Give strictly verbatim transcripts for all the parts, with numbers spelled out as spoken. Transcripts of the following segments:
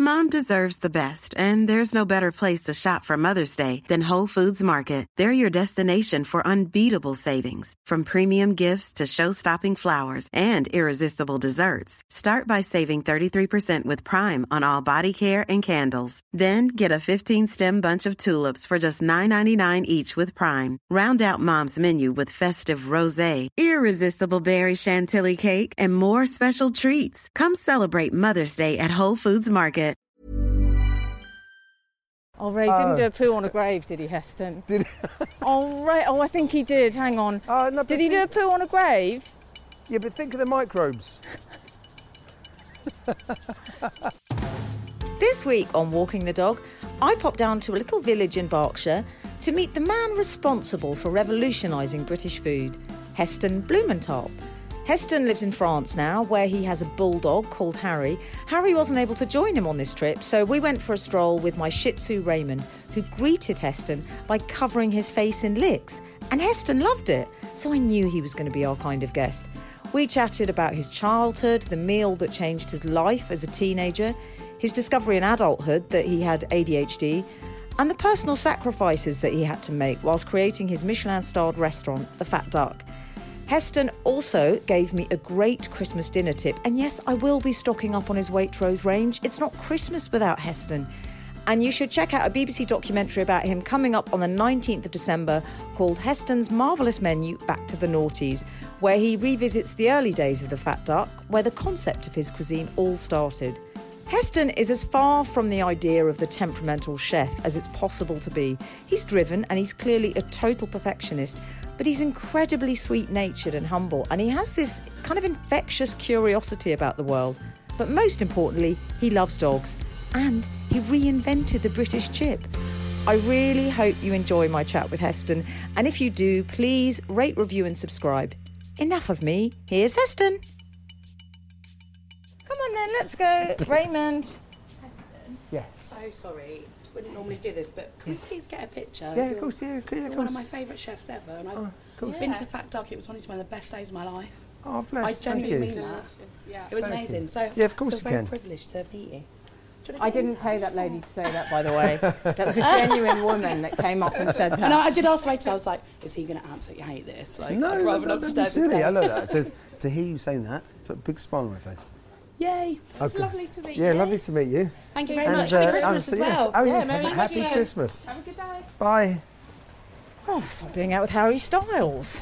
Mom deserves the best, and there's no better place to shop for Mother's Day than Whole Foods Market. They're your destination for unbeatable savings, from premium gifts to show-stopping flowers and irresistible desserts. Start by saving thirty-three percent with Prime on all body care and candles. Then get a fifteen-stem bunch of tulips for just nine ninety-nine each with Prime. Round out Mom's menu with festive rosé, irresistible berry chantilly cake, and more special treats. Come celebrate Mother's Day at Whole Foods Market. Oh, Ray Oh. didn't do a poo on a grave, did he, Heston? Did Oh, Ray. Oh, I think he did. Hang on. Oh, no, but did he do a think- poo on a grave? Yeah, but think of the microbes. This week on Walking the Dog, I popped down to a little village in Berkshire to meet the man responsible for revolutionising British food, Heston Blumenthal. Heston lives in France now, where he has a bulldog called Harry. Harry wasn't able to join him on this trip, so we went for a stroll with my Shih Tzu Raymond, who greeted Heston by covering his face in licks. And Heston loved it, so I knew he was going to be our kind of guest. We chatted about his childhood, the meal that changed his life as a teenager, his discovery in adulthood that he had A D H D, and the personal sacrifices that he had to make whilst creating his Michelin-starred restaurant, The Fat Duck. Heston also gave me a great Christmas dinner tip, and yes, I will be stocking up on his Waitrose range. It's not Christmas without Heston. And you should check out a B B C documentary about him coming up on the nineteenth of December called Heston's Marvellous Menu Back to the Noughties, where he revisits the early days of The Fat Duck, where the concept of his cuisine all started. Heston is as far from the idea of the temperamental chef as it's possible to be. He's driven and he's clearly a total perfectionist, but he's incredibly sweet-natured and humble, and he has this kind of infectious curiosity about the world. But most importantly, he loves dogs, and he reinvented the British chip. I really hope you enjoy my chat with Heston, and if you do, please rate, review and subscribe. Enough of me, here's Heston. Come on then, let's go. Raymond. Heston, Yes. so sorry. Wouldn't normally do this, but can Yes. we please get a picture? Yeah, You're- of course, yeah, yeah, of You're course. one of my favourite chefs ever, and I've Oh, of course. been Yeah. to Fat Duck. It was honestly one of the best days of my life. Oh, I bless. Thank genuinely you. mean that. Yeah. It was Thank amazing. you. So Yeah, of course I you feel very can. privileged to meet you. Do you I wanna get in didn't pay touch? that lady to say that, by the way. That was a genuine woman that came up and said that. No, I did ask later. I was like, "Is he going to absolutely hate this?" Like, No, I'd no, rather no, not don't be disturb his silly. day. I love that. To, to hear you saying that, put a big smile on my face. Yay! It's Okay. lovely to meet Yeah, you. lovely to meet you. Thank you very And, much. uh, Happy Christmas so as yes. well. Oh, Yeah, yes, Merry happy, happy Christmas. Christmas. Have a good day. Bye. Oh, it's like being out with Harry Styles.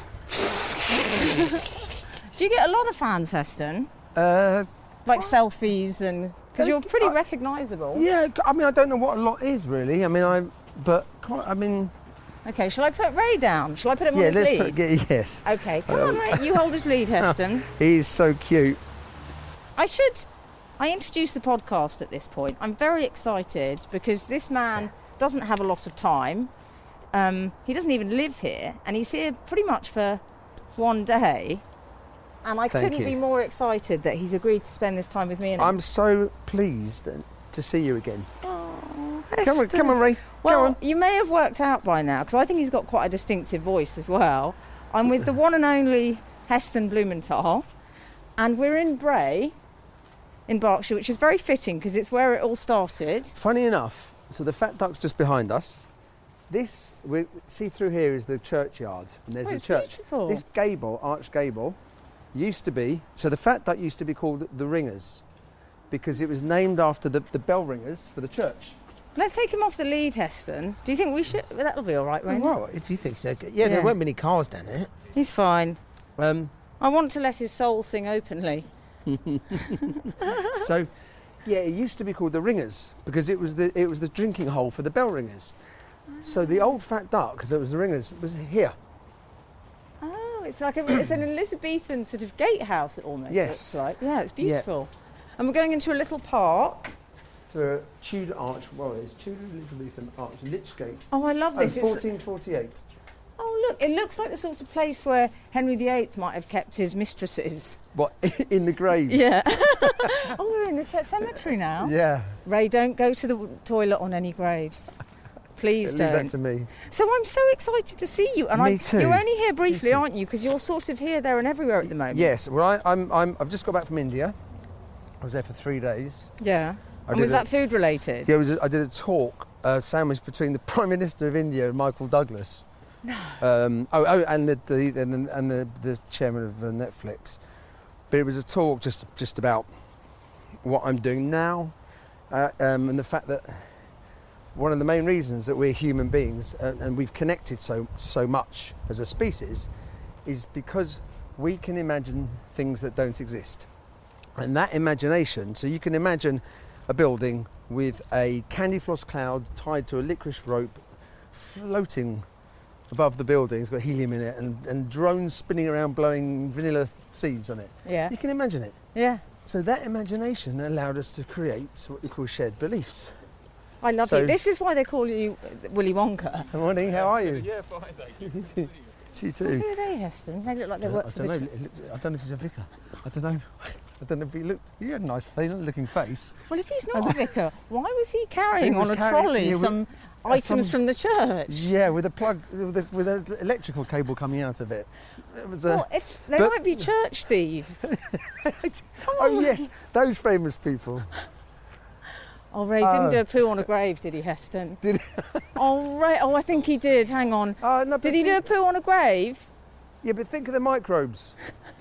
Do you get a lot of fans, Heston? Uh, Like selfies and... Because you're pretty I- recognisable. yeah, I mean, I don't know what a lot is really. I mean, I, but quite, I mean, Okay, shall I put Ray down? Shall I put him yeah, on his let's lead? put, yeah, yes. Okay, come on, Ray. You hold his lead, Heston. He's so cute. I should... I introduce the podcast at this point. I'm very excited because this man doesn't have a lot of time. Um, he doesn't even live here, and he's here pretty much for one day. And I Thank couldn't you. be more excited that he's agreed to spend this time with me. And I'm so pleased to see you again. Oh, Come on, Heston. come on, Ray. Well, Go on. you may have worked out by now, because I think he's got quite a distinctive voice as well. I'm with the one and only Heston Blumenthal, and we're in Bray, in Berkshire, which is very fitting because it's where it all started. Funny enough, so the Fat Duck's just behind us. This, we see through here is the churchyard, and there's Oh, the it's church. beautiful. This gable, arch gable, used to be, so the Fat Duck used to be called the Ringers, because it was named after the, the bell ringers for the church. Let's take him off the lead, Heston. Do you think we should? That'll be all right, won't it? Well, if you think so. Yeah, Yeah. there weren't many cars down there. He's fine. Um, I want to let his soul sing openly. so, yeah, it used to be called the Ringers because it was the it was the drinking hole for the bell ringers. So the old Fat Duck that was the Ringers was here. Oh, it's like a, it's an Elizabethan sort of gatehouse. It almost Yes. looks like. Yeah, it's beautiful. And we're going into a little park. For Tudor Arch, well, it's Tudor Elizabethan Arch, Lichgate. Oh, I love Oh, this. It's, fourteen forty-eight. oh, look, it looks like the sort of place where Henry the Eighth might have kept his mistresses. What, in the graves? Yeah. Oh, we're in the te- cemetery now. Yeah. Ray, don't go to the w- toilet on any graves. Please Leave don't. that to me. So I'm so excited to see you. And Me I, too. You're only here briefly, too. aren't you? Because you're sort of here, there and everywhere at the moment. Yes, well, I, I'm, I'm, I've just got back from India. I was there for three days. Yeah. I And did was a- that food related? Yeah, it was a, I did a talk, uh, sandwich between the Prime Minister of India and Michael Douglas. No. Um, oh, oh, and the, the and, the, and the, the chairman of uh, Netflix. But it was a talk just just about what I'm doing now, uh, um, and the fact that one of the main reasons that we're human beings uh, and we've connected so so much as a species is because we can imagine things that don't exist. And that imagination, so you can imagine a building with a candy floss cloud tied to a licorice rope floating above the building. It's got helium in it, and, and drones spinning around blowing vanilla seeds on it. Yeah. You can imagine it. Yeah. So that imagination allowed us to create what we call shared beliefs. I love So- you. This is why they call you Willy Wonka. Good morning, how are you? Yeah, fine, thank you. See you Who too. are they, Heston? They look like they I work for don't the... know. ch- it looked- I don't know if he's a vicar. I don't know. I don't know if he looked. He had a nice looking face. Well, if he's not a vicar, why was he carrying He was on a carrying- trolley yeah, with- some uh, items some- from the church? Yeah, with a plug, with a, with an electrical cable coming out of it. It was a. Well, if they but- might be church thieves. Oh yes, those famous people. Oh, Ray didn't Oh. do a poo on a grave, did he, Heston? Did Oh, Ray. Oh, I think he did. Hang on. Oh, no, but Did he do a think- poo on a grave? Yeah, but think of the microbes.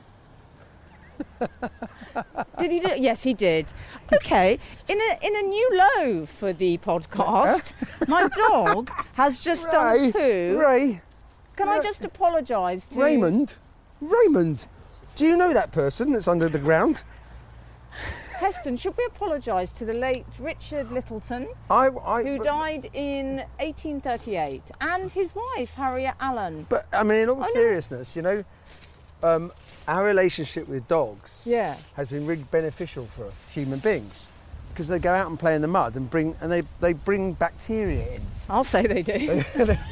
Did he do? Yes, he did. Okay. In a in a new low for the podcast, my dog has just done Ray, a poo. Ray, Can I Ra- just apologise to Raymond, Raymond. Do you know that person that's under the ground? Heston? Should we apologise to the late Richard Littleton, I, I. who but, died in eighteen thirty-eight, and his wife Harriet Allen? But I mean, in all I know. seriousness, you know, um, our relationship with dogs Yeah. has been really beneficial for human beings because they go out and play in the mud and bring and they they bring bacteria in. I'll say they do.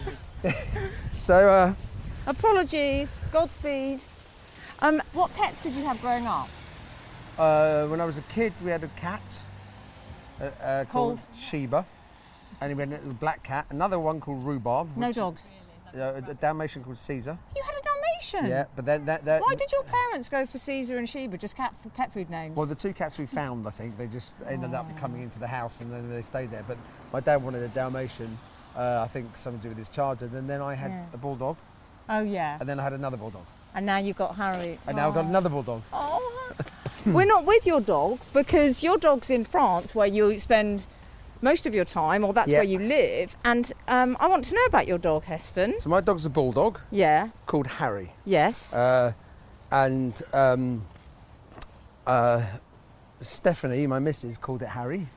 So. Uh, Apologies. Godspeed. Um, what pets did you have growing up? Uh, when I was a kid, we had a cat uh, uh, called Called? Sheba, and we had a black cat. Another one called Rhubarb. No which- dogs. Uh, a Dalmatian called Caesar. You had a Dalmatian. Yeah, but then that, that. Why did your parents go for Caesar and Sheba, just cat for pet food names? Well, the two cats we found, I think, they just ended up coming into the house and then they stayed there. But my dad wanted a Dalmatian. Uh, I think something to do with his charger. And then I had Yeah. a bulldog, oh yeah. and then I had another bulldog, And now you've got Harry. and now I've got Oh. another bulldog. Oh. We're not with your dog because your dog's in France, where you spend most of your time, or that's Yeah. where you live. And um, I want to know about your dog, Heston. So my dog's a bulldog Yeah. called Harry. Yes. Uh, and um, uh, Stephanie, my missus, called it Harry.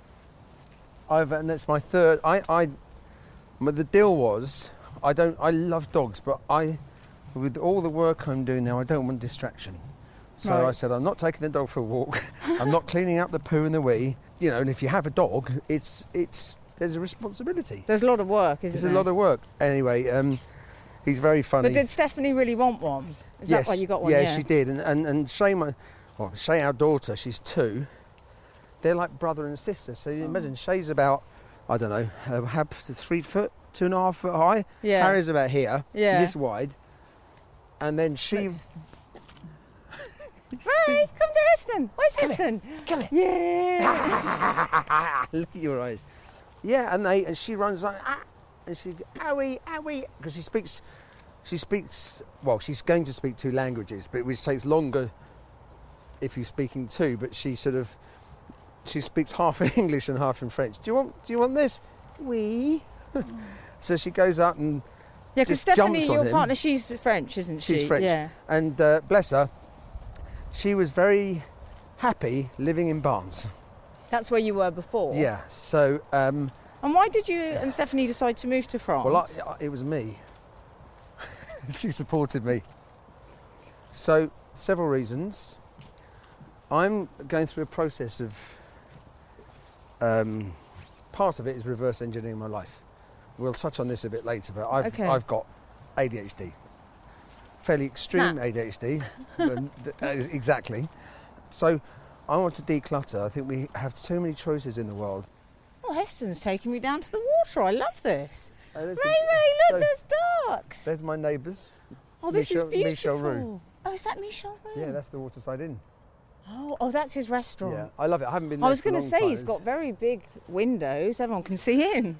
I've, and that's my third. I, I, my, the deal was, I don't. I love dogs, but I, with all the work I'm doing now, I don't want distraction. So Right. I said, I'm not taking the dog for a walk. I'm not cleaning up the poo and the wee. You know, and if you have a dog, it's it's there's a responsibility. There's a lot of work, isn't It's there? a lot of work. Anyway, um, he's very funny. But did Stephanie really want one? Is yes, that why you got one? yeah, she did. And and, and Shay, my, well, Shay, our daughter, she's two. They're like brother and sister. So you Oh. imagine Shay's about, I don't know, uh, have three foot, two and a half foot high. Yeah. Harry's about here, Yeah. this wide. And then she. Ray, come to Heston. Where's Heston? Come here. Yeah. Look at your eyes. Yeah, and they and she runs like ah, and she owie owie because she speaks, she speaks well. She's going to speak two languages, but which takes longer if you're speaking two. But she sort of she speaks half in English and half in French. Do you want Do you want this? Oui. So she goes up and Yeah, because Just Stephanie, jumps on your him. partner, she's French, isn't she? she's French, Yeah. and uh, bless her, she was very happy living in Barnes. That's where you were before. Yeah. So. Um, And why did you and Stephanie decide to move to France? Well, I, I- it was me. She supported me. So, several reasons. I'm going through a process of. Um, part of it is reverse engineering my life. We'll touch on this a bit later, but I've, Okay. I've got A D H D. Fairly extreme Snap. A D H D. and th- that is exactly. So, I want to declutter. I think we have so many choices in the world. Oh, Heston's taking me down to the water. I love this. Uh, there's Ray, the- Ray, look, so- there's ducks. There's my neighbours. Oh, this Michel- is beautiful. Michel Roux. Oh, is that Michel Roux? Yeah, that's the Waterside Inn. Oh, oh, that's his restaurant. Yeah, I love it. I haven't been there I was for a going to long say, he's time. got very big windows. Everyone can see in.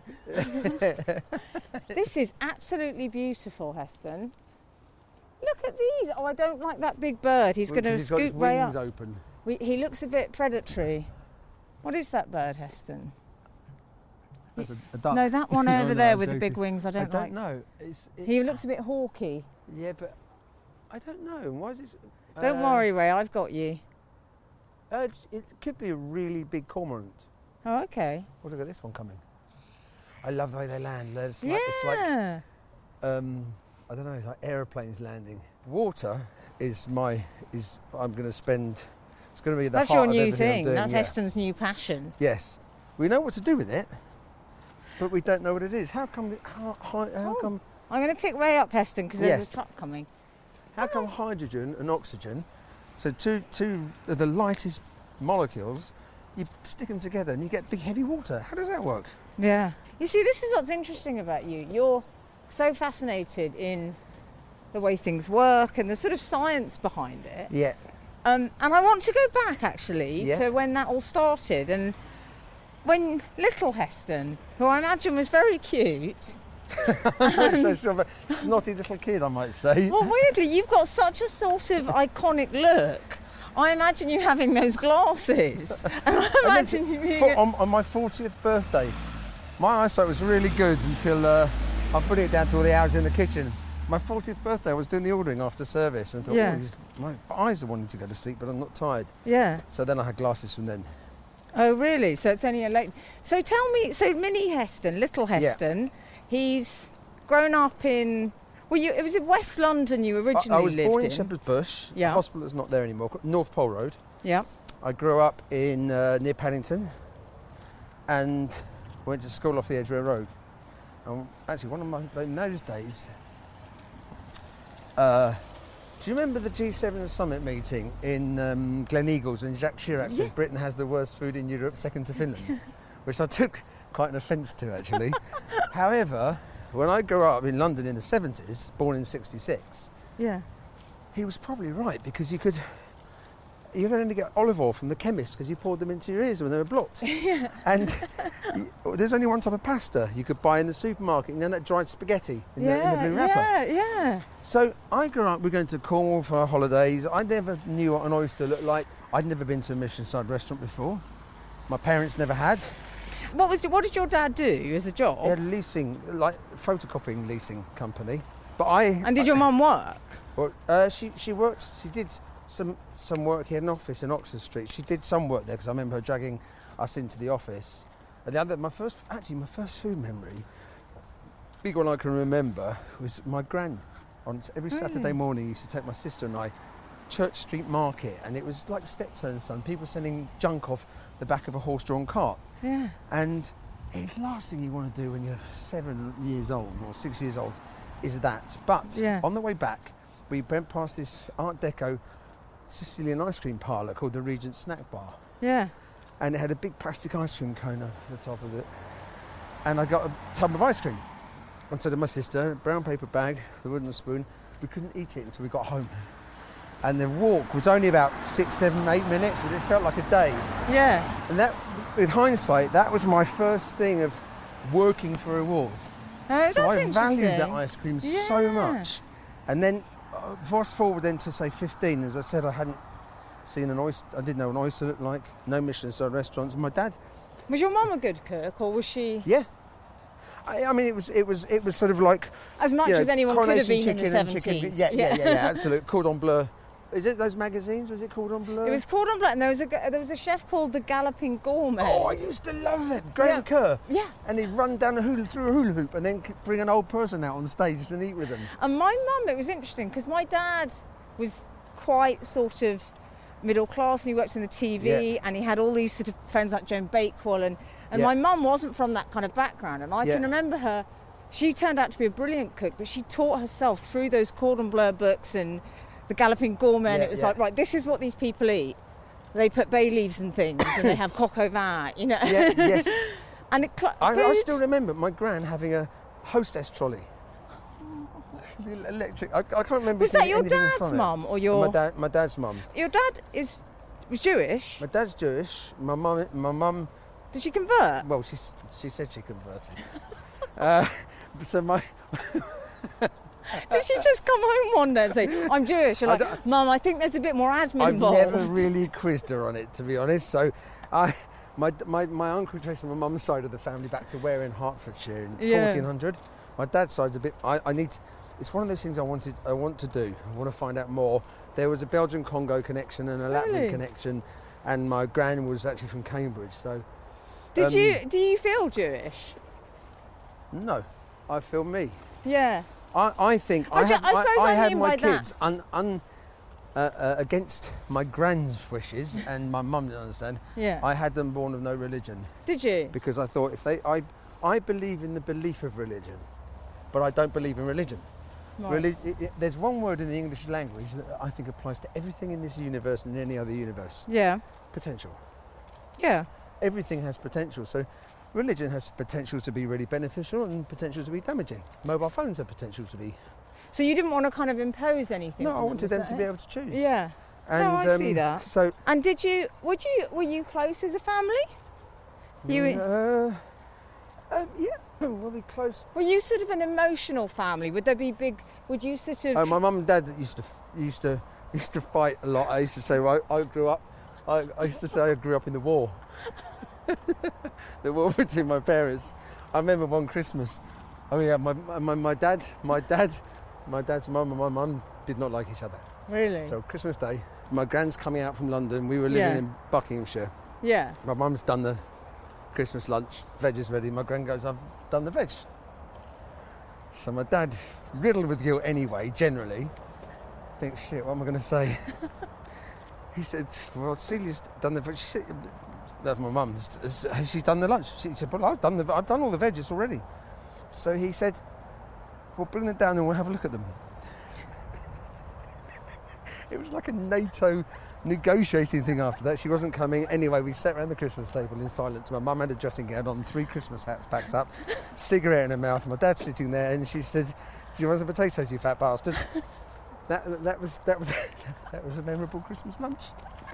This is absolutely beautiful, Heston. Look at these. Oh, I don't like that big bird. He's Well, going to 'cause he's got his scoot way wings up. open. We, he looks a bit predatory. What is that bird, Heston? That's a, a duck. No, that one No, over no, there I'm with the big joking. wings. I don't, I don't like. know. It's, it, He looks a bit hawky. Yeah, but I don't know. Why is this? Don't uh, worry, Ray. I've got you. Uh, it's, it could be a really big cormorant. Oh, okay. Oh, look at this one coming. I love the way they land. It's like, Yeah. it's like um, I don't know, it's like aeroplanes landing. Water is my is I'm going to spend. It's going to be the That's heart your of new everything I'm thing. doing, That's yeah. Heston's new passion. Yes, we know what to do with it, but we don't know what it is. How come? How, how, how Oh. come? I'm going to pick Ray up, Heston, because there's Yes. a truck coming. How come hydrogen and oxygen, so two two of the lightest molecules, you stick them together and you get big heavy water? How does that work? Yeah. You see, this is what's interesting about you. You're so fascinated in the way things work and the sort of science behind it. Yeah. Um, and I want to go back, actually, Yeah. to when that all started. And when little Heston, who I imagine was very cute... so strong, snotty little kid, I might say. Well, weirdly, you've got such a sort of iconic look. I imagine you having those glasses. And I imagine you being... For, on, on my fortieth birthday, my eyesight was really good until uh, I put it down to all the hours in the kitchen. My fortieth birthday, I was doing the ordering after service and thought, Yeah. oh, these, my eyes are wanting to go to sleep, but I'm not tired. Yeah. So then I had glasses from then. Oh, really? So it's only a late... So tell me, so mini Heston, little Heston, he's grown up in... Well, you, it was in West London you I, originally I was lived born in. in Shepherd's Bush. Yeah. The hospital is not there anymore. North Pole Road. Yeah. I grew up in uh, near Paddington and went to school off the Edgware Road. And actually, one of my in those days. Uh, do you remember the G seven summit meeting in um, Glen Eagles when Jacques Chirac said Yeah. Britain has the worst food in Europe, second to Finland, which I took quite an offence to actually. However, when I grew up in London in the seventies, born in sixty-six, Yeah. he was probably right because you could. You could only get olive oil from the chemist because you poured them into your ears when they were blocked. And you, there's only one type of pasta you could buy in the supermarket. You know that dried spaghetti in, yeah, the, in the blue wrapper. yeah, yeah. So I grew up. We're going to Cornwall for our holidays. I never knew what an oyster looked like. I'd never been to a Michelin-starred restaurant before. My parents never had. What was what did your dad do as a job? They had a leasing, like photocopying leasing company. But I And did your mum work? Well, uh, she she worked. She did some some work. He had an office in Oxford Street. She did some work there because I remember her dragging us into the office. And the other, my first, actually, my first food memory, big one I can remember, was my gran. On every Saturday morning, used to take my sister and I, Church Street Market, and it was like step turn son. People sending junk off the back of a horse-drawn cart. Yeah. And it's the last thing you want to do when you're seven years old or six years old is that. But Yeah. on the way back, we went past this Art Deco Sicilian ice cream parlour called the Regent Snack Bar. Yeah. And it had a big plastic ice cream cone over the top of it. And I got a tub of ice cream. And so did my sister, a brown paper bag, the wooden spoon. We couldn't eat it until we got home. And the walk was only about six, seven, eight minutes, but it felt like a day. Yeah. And that, with hindsight, that was my first thing of working for rewards. Oh, that's so I interesting. valued that ice cream so Yeah. much. And then, uh, fast forward then to say fifteen, as I said, I hadn't seen an oyster, I didn't know what an oyster looked like, no Michelin-starred restaurants. My dad, Was your mum a good cook, or was she yeah. I, I mean, it was, it was, it was sort of like, as much you know, as anyone could have Coronation been in the Chicken and chicken- seventies? Yeah, yeah, yeah, yeah, absolute. Cordon Bleu. Is it those magazines? Was it Cordon Bleu? It was Cordon Bleu, and there was a g- there was a chef called the Galloping Gourmet. Oh, I used to love it. Graham Yeah. Kerr. Yeah. And he'd run down a hula, through a hula hoop and then c- bring an old person out on stage and eat with them. And my mum, it was interesting because my dad was quite sort of middle class, and he worked in the T V, Yeah. and he had all these sort of friends like Joan Bakewell, and and Yeah. my mum wasn't from that kind of background, and I Yeah. can remember her. She turned out to be a brilliant cook, but she taught herself through those Cordon Bleu books and the Galloping Gourmet, and Yeah, it was yeah. like, right, this is what these people eat. They put bay leaves and things, and they have coq au vin, you know. Yeah, yes. And it cl- I, I food- still remember my gran having a hostess trolley. The electric. I, I can't remember. Was seeing that your anything dad's from it. mum or your My dad, my dad's mum. your dad is was Jewish. My dad's Jewish. My mum, my mum. Did she convert? Well, she she said she converted. uh, so my. Did she just come home one day and say, I'm Jewish? You're like, Mum, I think there's a bit more admin I've involved. never really quizzed her on it, to be honest. So, I, my my my uncle traced my mum's side of the family back to Ware in Hertfordshire in Yeah. fourteen hundred. My dad's side's a bit. I, I need. To, it's one of those things I wanted. I want to do. I want to find out more. There was a Belgian Congo connection and a Latvian Really? connection, and my gran was actually from Cambridge. So, Did um, you? Do you feel Jewish? no, I feel me. Yeah. I, I think I I, ju- had, I suppose I, I had mean my by that- kids un, un, uh, uh, against my gran's wishes, and my mum didn't understand. Yeah. I had them born of no religion Did you? because I thought if they, I, I believe in the belief of religion, but I don't believe in religion. Right. Reli- it, it, there's one word in the English language that I think applies to everything in this universe and any other universe: Yeah. potential. Yeah. Everything has potential. So. Religion has potential to be really beneficial and potential to be damaging. Mobile phones have potential to be. So you didn't want to kind of impose anything? No, on I wanted was them that to it? be able to choose. Yeah. And, No, I see that. So, And did you? Would you? Were you close as a family? You uh, um, yeah, were we close? were you sort of an emotional family? Would there be big? Would you sort of? Oh, my mum and dad used to used to used to fight a lot. I used to say, well, I, I grew up. I, I used to say I grew up in the war. The war between my parents. I remember one Christmas. Oh yeah, my my, my dad, my dad, my dad's mum and my mum did not like each other. Really? So Christmas Day, my grand's coming out from London. We were living Yeah. in Buckinghamshire. yeah. My mum's done the Christmas lunch, veg is ready. My gran goes, I've done the veg. So my dad, riddled with guilt anyway, generally, thinks, shit, what am I going to say? He said, well, Celia's done the veg. She said, that's my mum. Has she done the lunch? She said, well, I've done, the, I've done all the veggies already. So he said, well, bring them down and we'll have a look at them. It was like a NATO negotiating thing after that. She wasn't coming. Anyway, we sat around the Christmas table in silence. My mum had a dressing gown on, three Christmas hats packed up, cigarette in her mouth. My dad's sitting there, and she said, "Do you want some potatoes, you fat bastard?" That that was that was that was a memorable Christmas lunch.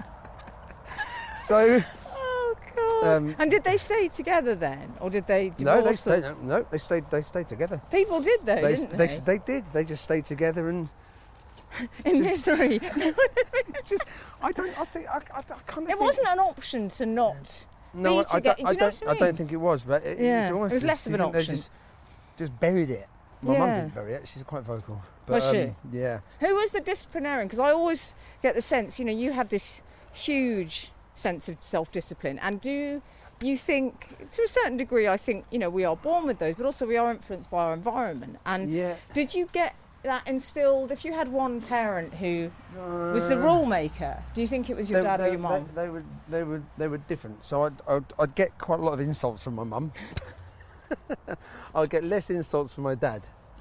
So Oh God! Um, and did they stay together then, or did they divorce? no, they them? stayed. No, no, they stayed. They stayed together. People did though, They, didn't they, they? they did. They just stayed together and In just- misery. just. I don't. I think. I, I, I kind of. It wasn't an option to not. No, be I, I, together. don't, Do I, you know don't, what I I mean? don't think it was, but it, Yeah, it's almost it was as- less of you an think they option. Just, just buried it. My mum Yeah. didn't bury it. She's quite vocal. But, Was she? um, yeah. Who was the disciplinarian? Because I always get the sense, you know, you have this huge sense of self-discipline, and do you think, to a certain degree, I think, you know, we are born with those, but also we are influenced by our environment. And Yeah. did you get that instilled? If you had one parent who was the Uh, rule maker, do you think it was your they, dad they, or your mum? They, they were they were they were different. So I'd, I'd I'd get quite a lot of insults from my mum. I'd get less insults from my dad.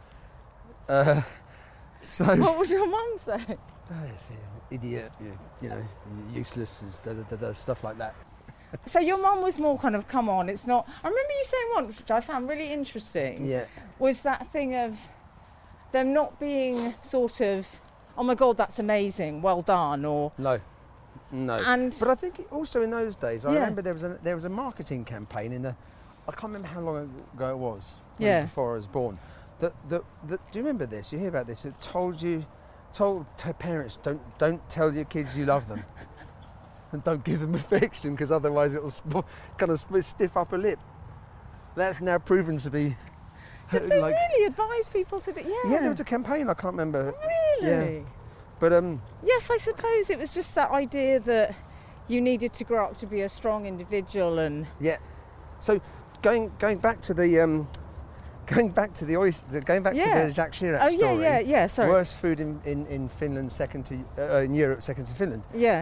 Uh, so What would your mum say? oh, yeah, idiot, you, you know, useless, is da, da, da, da, stuff like that. So your mum was more kind of, come on, it's not. I remember you saying once, which I found really interesting, Yeah. was that thing of them not being sort of, oh my God, that's amazing, well done, or No. No. and But I think it also in those days, I Yeah. remember there was a there was a marketing campaign in the, I can't remember how long ago it was. maybe Yeah. Before I was born. That that that. Do you remember this? You hear about this? It told you, told t- parents don't don't tell your kids you love them, and don't give them affection because otherwise it'll sp- kind of sp- stiff upper lip. That's now proven to be. did they like, really advise people to do? Yeah, yeah, there was a campaign. I can't remember. really. But um. Yes, I suppose it was just that idea that you needed to grow up to be a strong individual, and Yeah. So going going back to the um, going back to the oyster, going back Yeah. to the Jacques Chirac oh story. yeah, yeah, yeah. Sorry. Worst food in, in, in Finland, second to uh, in Europe, second to Finland. Yeah.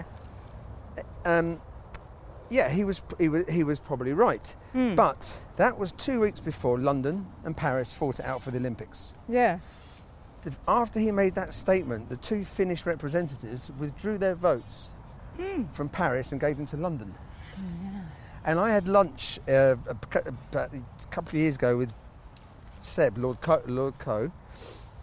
Um, yeah, he was he was he was probably right. Hmm. But that was two weeks before London and Paris fought it out for the Olympics. Yeah. The- After he made that statement, the two Finnish representatives withdrew their votes Hmm. from Paris and gave them to London. And I had lunch uh, a cou- about a couple of years ago with Seb, Lord Co, Lord Co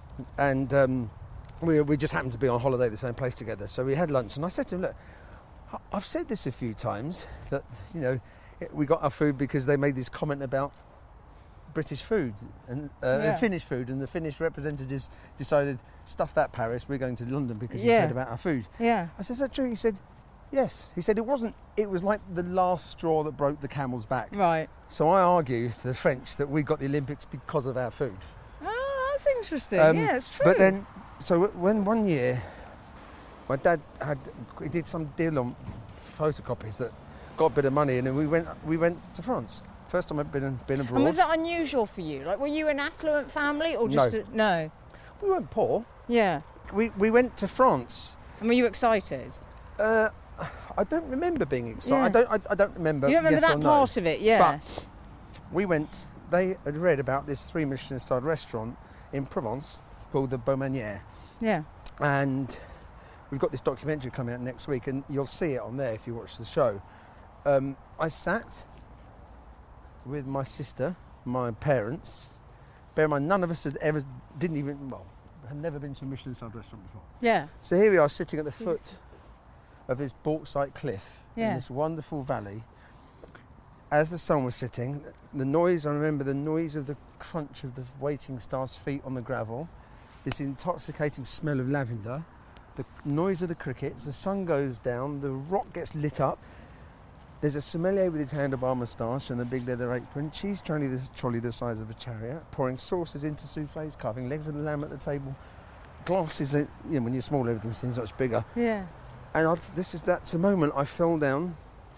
and um, we, we just happened to be on holiday at the same place together. So we had lunch, and I said to him, look, I- I've said this a few times that you know it- we got our food because they made this comment about British food and, uh, Yeah. and Finnish food, and the Finnish representatives decided, stuff that Paris, we're going to London because you Yeah. said about our food. Yeah. I said, is that true? He said, yes. He said it wasn't, it was like the last straw that broke the camel's back. Right. So I argue to the French that we got the Olympics because of our food. Oh, that's interesting. Um, yeah, it's true. But then, so when one year, my dad had, he did some deal on photocopies that got a bit of money, and then we went, we went to France. First time I've been been abroad. And was that unusual for you? Like, were you an affluent family or just No. A, no? We weren't poor. Yeah. We we went to France. And were you excited? Uh, I don't remember being excited. Yeah. I don't. I, I don't remember. you don't remember yes that or no. part of it? Yeah. But we went. They had read about this three Michelin-starred restaurant in Provence called the Beaumanière, yeah. and we've got this documentary coming out next week, and you'll see it on there if you watch the show. Um, I sat with my sister, my parents. Bear in mind, none of us had ever, didn't even, well, had never been to a Michelin-starred restaurant before. Yeah. So here we are sitting at the foot of this bauxite cliff Yeah. in this wonderful valley. As the sun was setting, the noise, I remember the noise of the crunch of the waiting staff's feet on the gravel, this intoxicating smell of lavender, the noise of the crickets, the sun goes down, the rock gets lit up. There's a sommelier with his handlebar moustache and a big leather apron, cheese trolley the, trolley the size of a chariot, pouring sauces into soufflés, carving legs of the lamb at the table. Glasses, you know, when you're small, everything seems much bigger. Yeah. And I've, this is that's a moment I fell down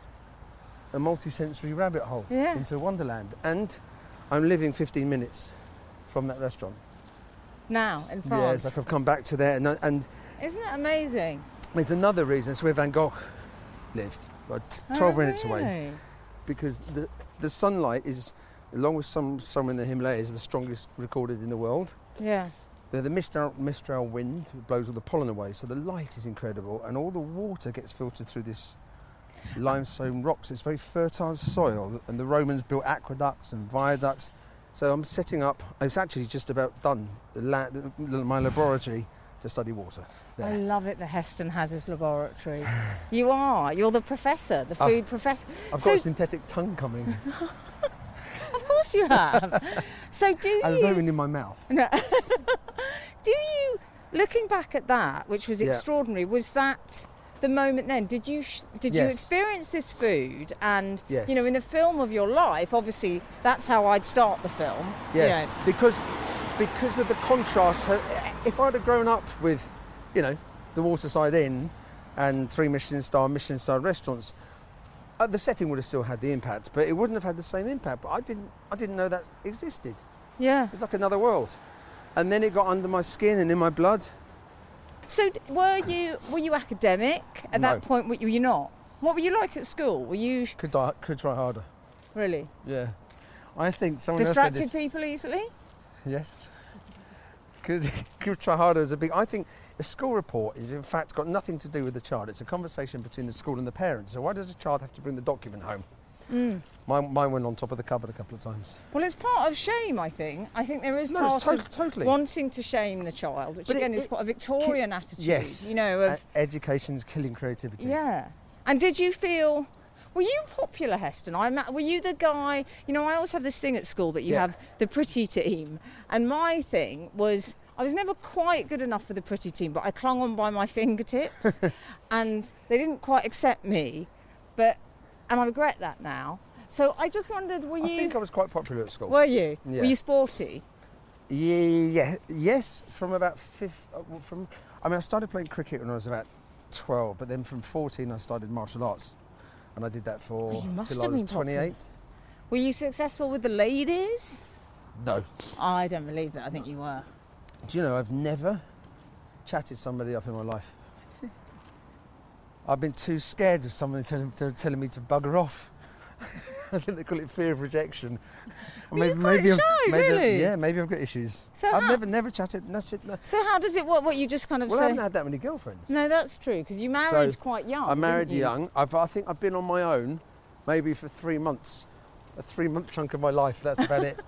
a multi-sensory rabbit hole Yeah. into Wonderland, and I'm living fifteen minutes from that restaurant. Now in Yeah, France. it's like I've come back to there, and, and Isn't it amazing? there's another reason. It's where Van Gogh lived, about twelve Oh, minutes away, really? because the the sunlight is, along with some some in the Himalayas, the strongest recorded in the world. Yeah. The, the Mistral, Mistral wind blows all the pollen away, so the light is incredible, and all the water gets filtered through this limestone rocks. It's very fertile soil, and the Romans built aqueducts and viaducts. So I'm setting up, it's actually just about done, the la- the, my laboratory to study water. I There. love it that Heston has his laboratory. You are. You're the professor, the Oh, food professor. I've so, got a synthetic tongue coming, of course you have. So do and you... it's going in my mouth. No. Do you, looking back at that, which was Yeah. extraordinary, was that the moment then? Did you sh- did you Yes. experience this food? And Yes. you know, in the film of your life, obviously, that's how I'd start the film. Yes, You know. because because of the contrast. uh, If I'd have grown up with, you know, the Waterside Inn and three Michelin star Michelin star restaurants, uh, the setting would have still had the impact, but it wouldn't have had the same impact. But I didn't I didn't know that existed. Yeah. It's like another world. And then it got under my skin and in my blood. So d- were you were you academic at No. that point? Were you, were you not? What were you like at school? Were you sh- Could die, could try harder. really Yeah, I think someone distracted else said people easily? this. Yes. Could could try harder is a big. I think a school report is in fact got nothing to do with the child. It's a conversation between the school and the parents. So why does the child have to bring the document home? Mm. Mine, mine went on top of the cupboard a couple of times. Well, it's part of shame, I think. I think there is No, part it's to- of totally. wanting to shame the child, which But it- again is it- quite a Victorian attitude. Yes. You know, of E- education's killing creativity. yeah. And did you feel? Were you popular, Heston? I ma- were you the guy? You know, I always have this thing at school that you Yeah. have the pretty team, and my thing was I was never quite good enough for the pretty team, but I clung on by my fingertips, and they didn't quite accept me, but and I regret that now. So I just wondered, were I you? think I was quite popular at school. Were you? Yeah. Were you sporty? Yeah, yes, from about fifth. uh, well, From I mean, I started playing cricket when I was about twelve, but then from fourteen I started martial arts, and I did that for Oh, you must till have I was been popular. twenty-eight. Were you successful with the ladies? No. I don't believe that. I think you were. Do you know I've never chatted somebody up in my life. I've been too scared of somebody telling, to, telling me to bugger off. I think they call it fear of rejection. Or Were you quite I've- shy, maybe I've- really? yeah, maybe I've got issues. So I've how- never never chatted. No, shit, no. So how does it work? What you just kind of Well, I say? haven't had that many girlfriends. No, that's true because you married So, quite young. I married didn't you? young. I've, I think I've been on my own maybe for three months. A three month chunk of my life, that's about it.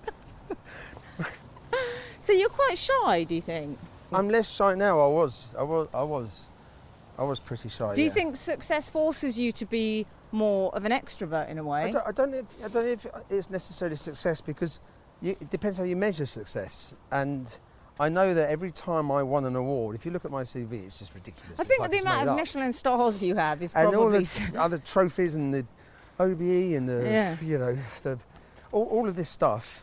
So you're quite shy, do you think? I'm less shy now. I was. I was. I was. I was pretty shy. Do you yeah. think success forces you to be more of an extrovert in a way? I don't, I don't know if, I don't know if it's necessarily success, because you, it depends how you measure success. And I know that every time I won an award, if you look at my C V, it's just ridiculous. I It's think like the it's amount made of up. Michelin stars you have is and all probably... the other trophies and the O B E and the Yeah. you know the all, all of this stuff.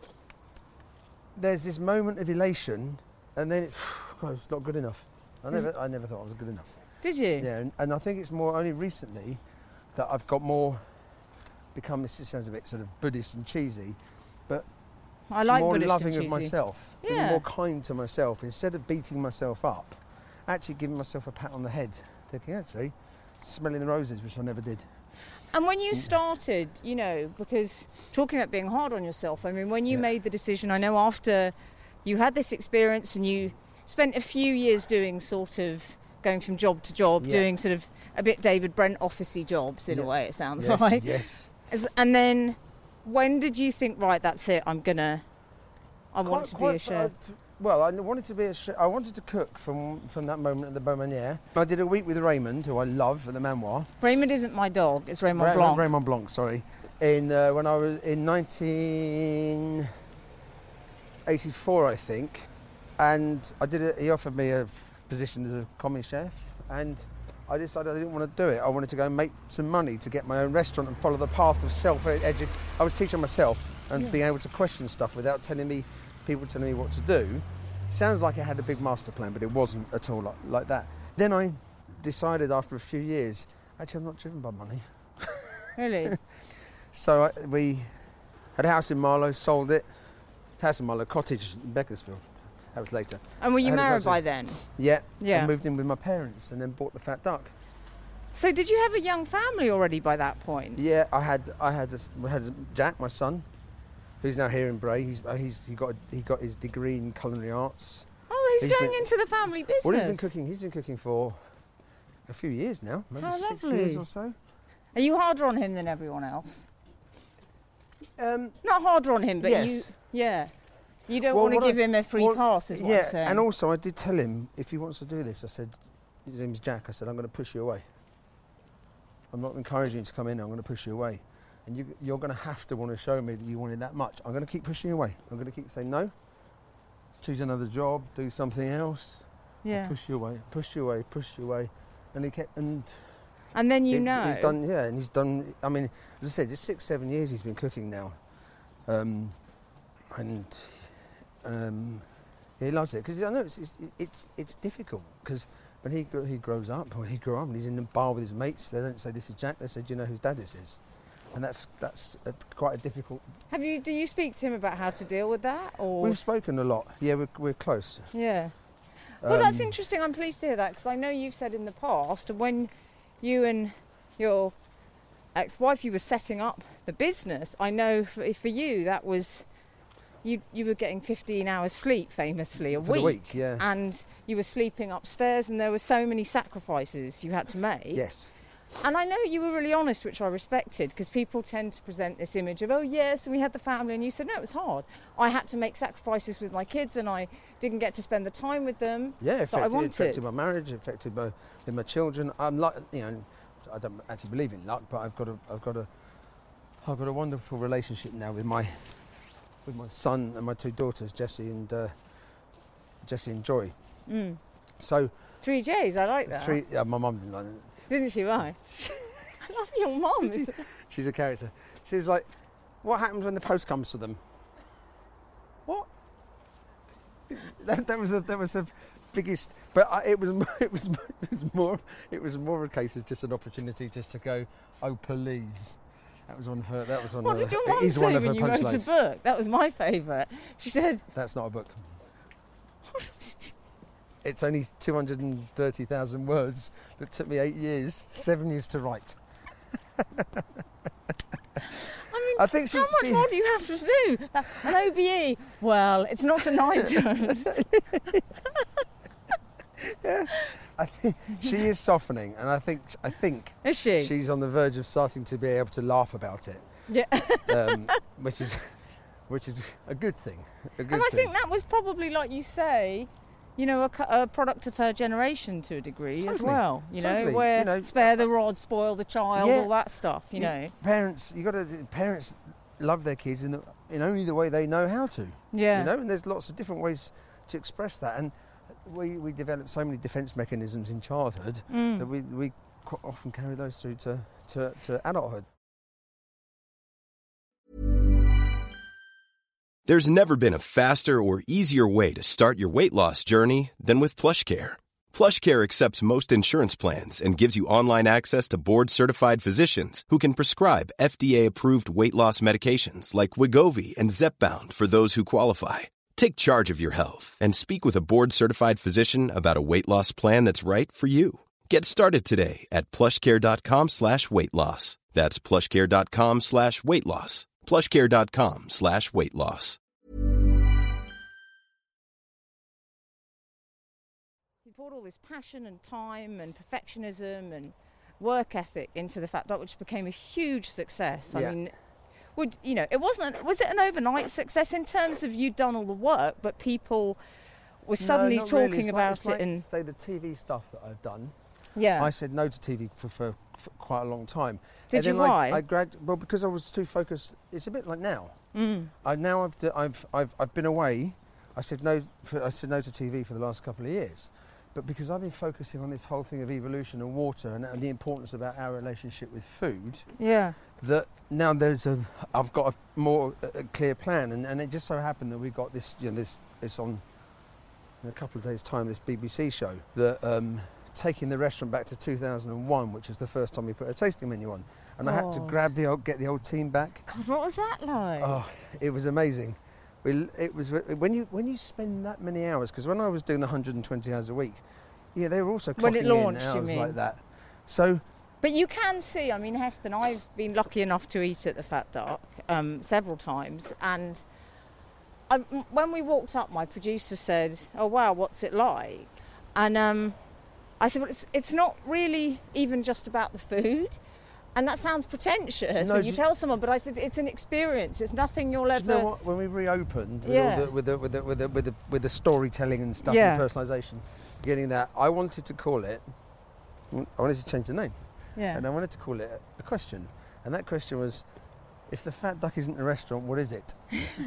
There's this moment of elation, and then it's, God, it's not good enough. I Is- never, I never thought I was good enough. Did you? Yeah, and, and I think it's more only recently that I've got more become. This sounds a bit sort of Buddhist and cheesy, but I like more Buddhist loving and of cheesy. myself, being Yeah. more kind to myself instead of beating myself up. Actually, giving myself a pat on the head, thinking actually, smelling the roses, which I never did. And when you started, you know, because talking about being hard on yourself, I mean, when you Yeah. made the decision, I know after you had this experience and you spent a few years doing sort of going from job to job, Yeah. doing sort of a bit David Brent officey jobs in Yeah. a way, it sounds Yes, like. yes. As- And then when did you think, right, that's it, I'm going to, I want Quite- to be quite- a chef? uh, Well, I wanted to be a chef. I wanted to cook from from that moment at the Beaumanière. I did a week with Raymond, who I love, at the Manoir. Raymond isn't my dog, it's Raymond Ra- Blanc. Raymond Blanc, sorry. In uh, when I was in nineteen eighty-four, I think, and I did. A, he offered me a position as a commis chef, and I decided I didn't want to do it. I wanted to go and make some money to get my own restaurant and follow the path of self-education. I was teaching myself and Yeah. being able to question stuff without telling me, people telling me what to do. Sounds like it had a big master plan, but it wasn't at all like, like that. Then I decided after a few years, actually I'm not driven by money. Really? So I, we had a house in Marlow, sold it. House in Marlow, cottage in Beaconsfield. That was later. And were I you had a married cottage. by then? Yeah. Yeah. I moved in with my parents and then bought the Fat Duck. So did you have a young family already by that point? Yeah, I had I had a, I had Jack, my son, who's now here in Bray. He's uh, he's he got he got his degree in culinary arts. Oh, he's, He's going been- into the family business. Well, he's been cooking. He's been cooking for a few years now, maybe How six lovely. years or so. Are you harder on him than everyone else? Um, Not harder on him, but Yes. you, yeah. You don't Well, want to what give I- him a free well, pass, is what yeah, I'm saying. and also I did tell him if he wants to do this. I said, his name's Jack. I said I'm going to push you away. I'm not encouraging you to come in. I'm going to push you away, and you, you're going to have to want to show me that you want it that much. I'm going to keep pushing you away. I'm going to keep saying no. Choose another job. Do something else. yeah. Push you away. Push you away. Push you away. And he kept and And then you it- know. he's done. Yeah, and he's done. I mean, as I said, it's six, seven years he's been cooking now, um, and um, he loves it because I know it's it's it's, it's difficult because when he gr- he grows up or he grew up and he's in the bar with his mates, they don't say this is Jack. They say, do you know whose dad this is? And that's that's a, quite a difficult. Have you? Do you speak to him about how to deal with that, or? We've spoken a lot. Yeah, we're we're close. Yeah. Well, that's Um, interesting. I'm pleased to hear that because I know you've said in the past when you and your ex-wife you were setting up the business. I know for, for you that was you you were getting fifteen hours sleep famously a For the week, yeah. and you were sleeping upstairs, and there were so many sacrifices you had to make. Yes. And I know you were really honest, which I respected, because people tend to present this image of, oh yes, and we had the family, and you said, no, it was hard. I had to make sacrifices with my kids, and I didn't get to spend the time with them Yeah, that I affected, it wanted. affected my marriage, affected my, with my children. I'm like, you know, I don't actually believe in luck, but I've got a, I've got a, I've got a wonderful relationship now with my, with my son and my two daughters, Jessie and uh, Jessie and Joy. Mm. So Three J's, I like that. three. Yeah, my mum didn't like it. Didn't she, right? I love your mum. It's- She's a character. She's like, what happens when the post comes to them? What? That, that was a that was a biggest, but I, it was it was it was more it was more a case of just an opportunity just to go, oh please. That was one of her. That was one What of did her. your it mum is one say of her when you wrote the punchlines. book? That was my favourite. She said, That's not a book. It's only two hundred thirty thousand words that took me eight years, seven years to write. I mean, I think she, how much she, more do you have to do? Uh, An O B E? Well, it's not a night turn. I think she is softening, and I think I think Is she? she's on the verge of starting to be able to laugh about it, Yeah. um, which is which is a good thing. A good And I thing. think that was probably, like you say, you know, a, cu- a product of her generation to a degree as Totally, well. You totally, know, where you know, spare the rod, spoil the child, Yeah. all that stuff. You You- know. Parents, you got to. Parents love their kids in the, in only the way they know how to. Yeah. You know, and there's lots of different ways to express that. And we we develop so many defence mechanisms in childhood Mm. that we we quite often carry those through to to, to adulthood. There's never been a faster or easier way to start your weight loss journey than with PlushCare. PlushCare accepts most insurance plans and gives you online access to board-certified physicians who can prescribe F D A-approved weight loss medications like Wegovy and Zepbound for those who qualify. Take charge of your health and speak with a board-certified physician about a weight loss plan that's right for you. Get started today at plushcare.com slash weight loss. That's plushcare.com slash weight loss. plushcare.com slash weight loss. He poured all this passion and time and perfectionism and work ethic into the Fat Duck, which became a huge success. I Yeah. mean, would you know? It wasn't. Was it an overnight success in terms of you'd done all the work, but people were suddenly No, not really. talking It's like- about it's it like, and say the T V stuff that I've done. yeah. I said no to T V for, for, for quite a long time. Did and you? then Why? I, I grad, well, because I was too focused. It's a bit like now. Mm. I now I've, d- I've I've I've been away. I said no. For, I said no to T V for the last couple of years, but because I've been focusing on this whole thing of evolution and water and, and the importance about our relationship with food, Yeah. that now there's a I've got a more a, a clear plan, and, and it just so happened that we got this you know this it's on in a couple of days' time, this B B C show that um, taking the restaurant back to two thousand one, which was the first time we put a tasting menu on, and I had to Oh. grab the old, get the old team back. God, what was that like? Oh, it was amazing. We, it was when you when you spend that many hours, because when I was doing the one hundred twenty hours a week, yeah, they were also clocking When it launched, in you hours mean? like that. So But you can see, I mean, Heston, I've been lucky enough to eat at the Fat Duck um, several times, and I, m- when we walked up, my producer said, "Oh wow, what's it like?" And um, I said, "Well, it's it's not really even just about the food." And that sounds pretentious No, when you do- tell someone, but I said it's an experience. It's nothing you'll do ever. you know what? When we reopened with Yeah. all the, with the with the with the with the, with the storytelling and stuff, Yeah. and the personalisation, getting that, I wanted to call it. I wanted to change the name, Yeah. and I wanted to call it a question, and that question was, if the Fat Duck isn't a restaurant, what is it?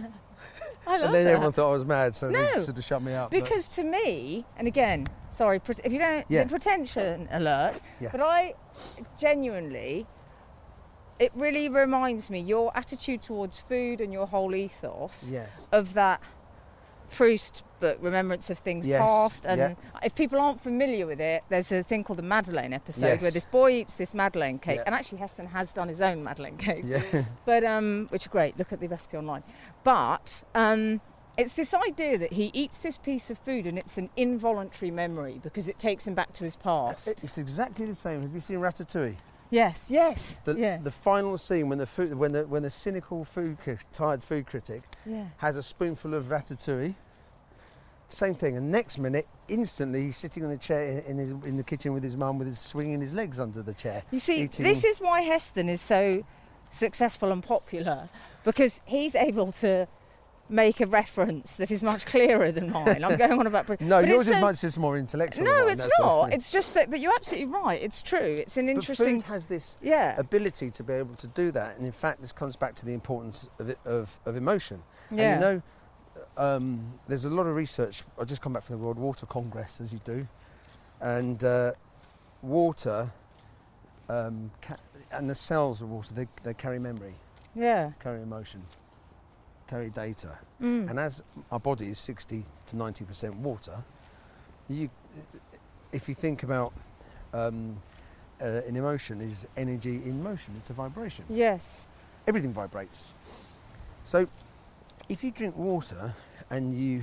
I love And then that. everyone thought I was mad, so No, they sort of shut me up. but- Because to me, and again, sorry, pre- if you don't, Yeah. pretension alert, Yeah. but I genuinely, it really reminds me, your attitude towards food and your whole ethos yes. of that Proust book, Remembrance of Things Yes, Past. And yeah. if people aren't familiar with it, there's a thing called the Madeleine episode Yes. where this boy eats this Madeleine cake, Yeah. and actually Heston has done his own Madeleine cakes, Yeah. but um, which are great. Look at the recipe online. But um, it's this idea that he eats this piece of food and it's an involuntary memory because it takes him back to his past. It's exactly the same. Have you seen Ratatouille? Yes, yes, The, yeah, the final scene when the food, when the when the cynical food cri- tired food critic yeah. has a spoonful of ratatouille. Same thing. And next minute, instantly, he's sitting in the chair in his in the kitchen with his mum, with his swinging his legs under the chair. You see, eating- this is why Heston is so successful and popular, because he's able to make a reference that is much clearer than mine. I'm going on about... No, but yours it's is so- much just more intellectual. than No, mine, it's that's all. not. It's just that... But you're absolutely right. It's true. It's an But interesting... food has this Yeah. ability to be able to do that, and in fact, this comes back to the importance of it, of, of emotion. Yeah. And you know, um, there's a lot of research. I've just come back from the World Water Congress, as you do, and uh, water um, ca- and the cells of water, they, they carry memory, Yeah. carry emotion, carry data. Mm. And as our body is sixty to ninety percent water, you, if you think about um, uh, an emotion is energy in motion, it's a vibration. Yes. Everything vibrates. So if you drink water and you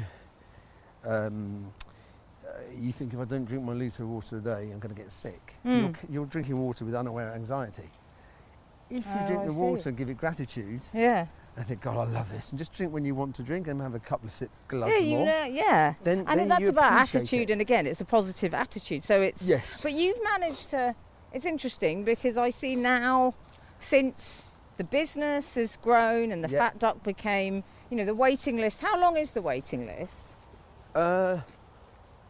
um, uh, you think, if I don't drink my litre of water a day, I'm going to get sick. Mm. You're, c- you're drinking water with unaware anxiety. If you Oh, drink I the see. water and give it gratitude, Yeah. and think, God, I love this, and just drink when you want to drink and have a couple of sip gloves Yeah, you more. know, yeah. Then, And then that's you about appreciate attitude, it. and again, it's a positive attitude. So it's... Yes. But you've managed to... It's interesting because I see now, since the business has grown and the Yeah. Fat Duck became, you know, the waiting list. How long is the waiting list? Uh,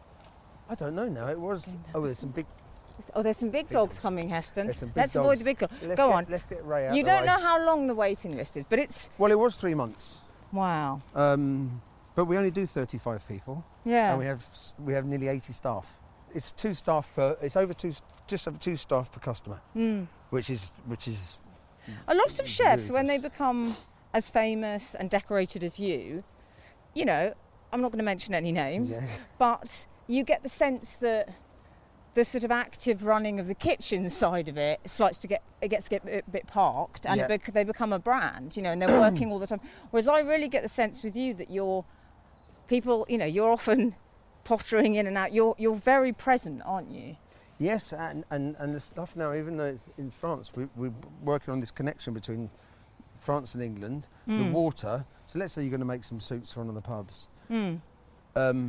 I don't know now. It was. Oh, there's some big. Oh, there's some big, Big dogs dogs. coming, Heston. There's some big Let's dogs. avoid the big dogs. Let's Go get, on. Let's get Ray out You the don't way. know how long the waiting list is, but it's Well, it was three months. wow. Um, but we only do thirty-five people, Yeah. and we have s- we have nearly eighty staff. It's two staff per. It's over two, just over two staff per customer, Mm. which is which is. A lot of chefs, really when they good. become as famous and decorated as you, you know, I'm not going to mention any names, Yeah. but you get the sense that the sort of active running of the kitchen side of it starts to get it gets to get a bit, bit parked, and Yeah. it bec- they become a brand, you know, and they're working all the time. Whereas I really get the sense with you that you're people, you know, you're often pottering in and out. You're you're very present, aren't you? Yes, and, and, and the stuff now, even though it's in France, we, we're working on this connection between France and England, the Mm. water. So let's say you're going to make some soups for one of the pubs. Mm. Um,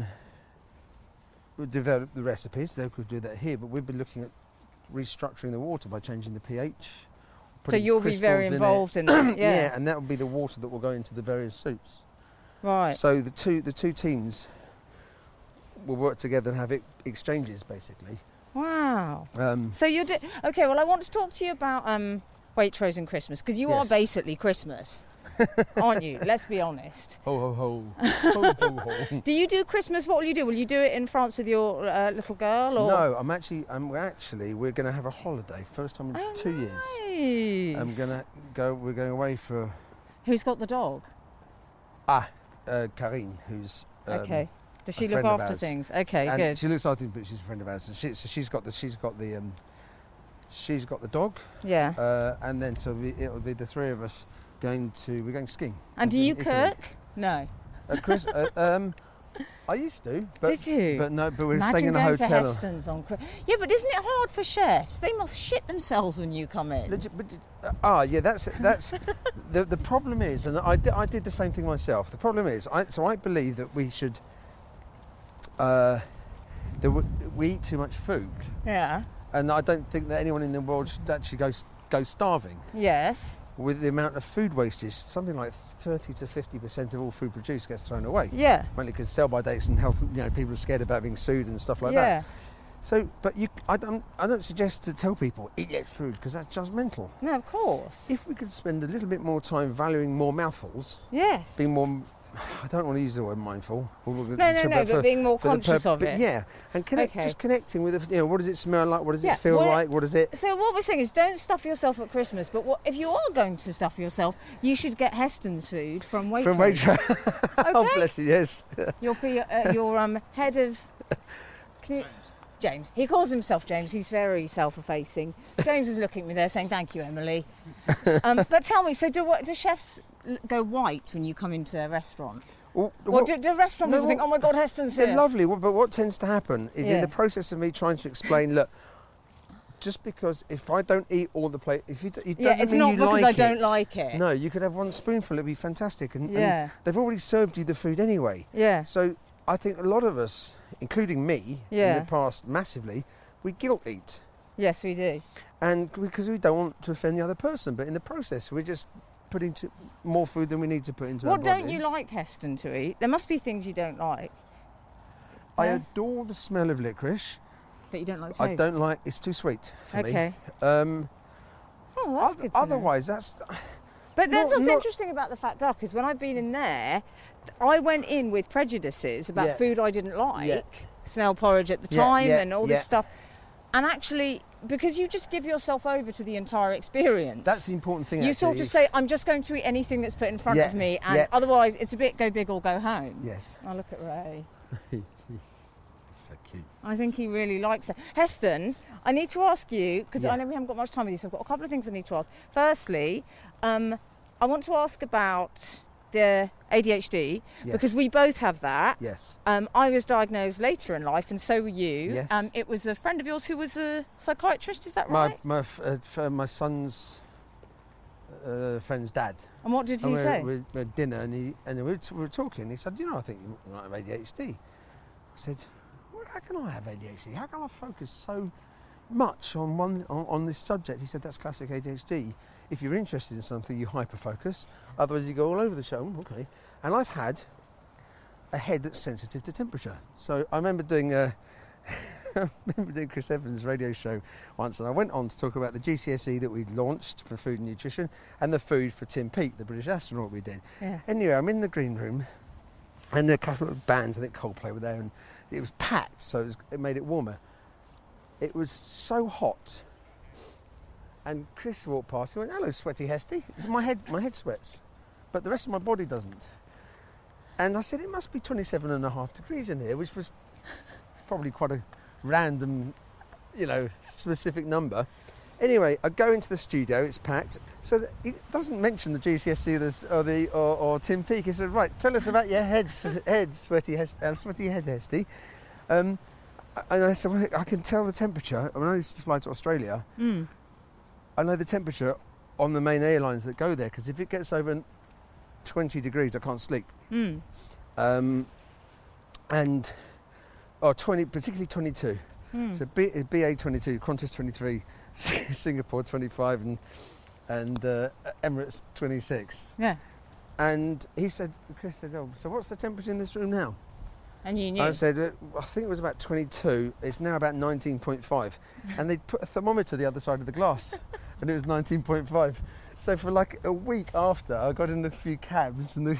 we'll develop the recipes, they could do that here, but we've been looking at restructuring the water by changing the pH. So putting you'll be very crystals in it. involved in that. Yeah. Yeah. and that will be the water that will go into the various soups. Right. So the two the two teams will work together and have it exchanges, basically. Wow. Um, So you did okay. Well, I want to talk to you about um, Waitrose and Christmas, because you are Yes. basically Christmas, aren't you? Let's be honest. ho ho ho, ho ho ho. Do you do Christmas? What will you do? Will you do it in France with your uh, little girl? Or? No, I'm actually. I'm we're actually. We're going to have a holiday. First time in Oh, two years. nice. I'm going to go. We're going away for Who's got the dog? ah, uh, Karine, who's um, Okay. Does a she look friend of after ours. things? Okay, and good. she looks after him, but she's a friend of ours. And she, so she's got the. She's got the. Um, she's got the dog, Yeah. uh, and then so we, it'll be the three of us going to. We're going skiing. And do in you Italy. cook? No. At Chris, uh, um, I used to, but Did you? but no, but we're Imagine staying in a going hotel. to Heston's on Christmas. Yeah, but isn't it hard for chefs? They must shit themselves when you come in. Legit, but, uh, ah, yeah, that's that's the the problem is, and I did, I did the same thing myself. The problem is, I, so I believe that we should, uh, that we, we eat too much food, Yeah. and I don't think that anyone in the world should actually go s- go starving Yes. with the amount of food wastage. Something like thirty to fifty percent of all food produced gets thrown away. Yeah. Mainly because sell-by dates and health, you know, people are scared about being sued and stuff like yeah. that. So, but you, I don't, I don't suggest to tell people eat less food because that's judgmental. No, of course. If we could spend a little bit more time valuing more mouthfuls, Yes. being more, I don't want to use the word mindful. No, no, no, no, but being more conscious of it. Yeah, and connect, Okay. just connecting with, the, you know, what does it smell like? What does Yeah, it feel well, like? What is it? So what we're saying is, don't stuff yourself at Christmas. But what, if you are going to stuff yourself, you should get Heston's food from Waitrose. From Waitrose. Oh, Okay. bless you, yes. Your P- uh, your um, head of. Can you, James. He calls himself James. He's very self-effacing. James is looking at me there, saying, "Thank you, Emily." Um, but tell me, so do do chefs l- go white when you come into their restaurant? Well, Or what- do, do restaurant no, people think, well, "Oh my God, Heston's they're here"? lovely, well, but what tends to happen is Yeah. in the process of me trying to explain, look, just because if I don't eat all the plate, if you, d- it doesn't Yeah, it's mean not you because like I don't it. like it. No, you could have one spoonful, it'd be fantastic. And, and Yeah. they've already served you the food anyway. Yeah. So I think a lot of us, including me in Yeah. the past massively, we guilt eat. Yes, we do. And because we don't want to offend the other person, but in the process we're just putting to more food than we need to put into our What bodies. don't you like Heston to eat? There must be things you don't like. I Yeah? adore the smell of licorice. But you don't like taste. I don't like, it's too sweet for Okay. me. Um, Oh, that's oth- good to know. otherwise, that's... But that's Not- what's not- interesting about the Fat Duck is when I've been in there, I went in with prejudices about Yeah. food I didn't like, Yeah. snail porridge at the Yeah, time yeah, and all yeah. this stuff. And actually, because you just give yourself over to the entire experience. That's the important thing, You actually, sort of is- say, I'm just going to eat anything that's put in front Yeah, of me, and yeah. otherwise it's a bit go big or go home. Yes. Oh, look at Ray. So cute. I think he really likes it. Heston, I need to ask you, because Yeah. I know we haven't got much time with you, so I've got a couple of things I need to ask. Firstly, um, I want to ask about the A D H D, Yes. because we both have that. Yes. Um, I was diagnosed later in life, and so were you. Yes. Um, it was a friend of yours who was a psychiatrist, is that My right? my f- uh, f- uh, my son's uh, friend's dad. And what did he And we say? were, we were at dinner, and he and we were, t- we were talking. And he said, "You know, I think you might have A D H D." I said, "Well, how can I have A D H D? How can I focus so much on one on, on this subject?" He said, "That's classic A D H D. If you're interested in something, you hyper-focus. Otherwise, you go all over the show." Okay. And I've had a head that's sensitive to temperature. So I remember doing a I remember doing Chris Evans' radio show once, and I went on to talk about the G C S E that we'd launched for food and nutrition and the food for Tim Peake, the British astronaut we did. Yeah. Anyway, I'm in the green room, and a couple of bands, I think Coldplay were there, and it was packed, so it, was, it made it warmer. It was so hot, and Chris walked past. He went, "Hello, sweaty Hesty." It's my head. My head sweats, but the rest of my body doesn't. And I said, "It must be twenty-seven and a half degrees in here," which was probably quite a random, you know, specific number. Anyway, I go into the studio. It's packed, so that it doesn't mention the G C S E or the or, the, or, or Tim Peake. He said, "Right, tell us about your head, head sweaty, Hest- uh, sweaty head, Hesty." Um, and I said, "Well, I can tell the temperature." When I used to fly to Australia, Mm. I know the temperature on the main airlines that go there, because if it gets over twenty degrees, I can't sleep. Mm. Um, and or twenty, particularly twenty-two. Mm. So B, BA twenty-two, Qantas twenty-three, Singapore twenty-five, and and uh, Emirates twenty-six. Yeah. And he said, Chris said, "Oh, so what's the temperature in this room now?" And you knew. I said, uh, "I think it was about twenty-two. It's now about nineteen point five." And they'd put a thermometer the other side of the glass, and it was nineteen point five. So for like a week after, I got in a few cabs, and the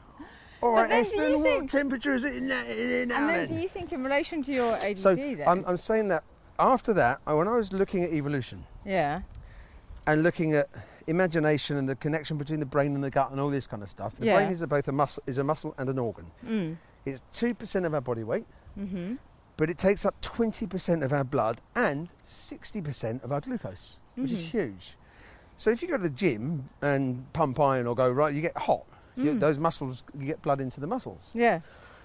all right, then do Esther, you what think- temperature is it in now? In now and then, then? do you think, in relation to your A D D, So then? I'm, I'm saying that after that, I- when I was looking at evolution yeah. and looking at imagination and the connection between the brain and the gut and all this kind of stuff, the Yeah. brain is a, both a muscle, is a muscle and an organ. Mm. It's two percent of our body weight, Mm-hmm. but it takes up twenty percent of our blood and sixty percent of our glucose, which is Mm-hmm. huge. So if you go to the gym and pump iron or go right, you get hot. You, Mm. those muscles, you get blood into the muscles. Yeah.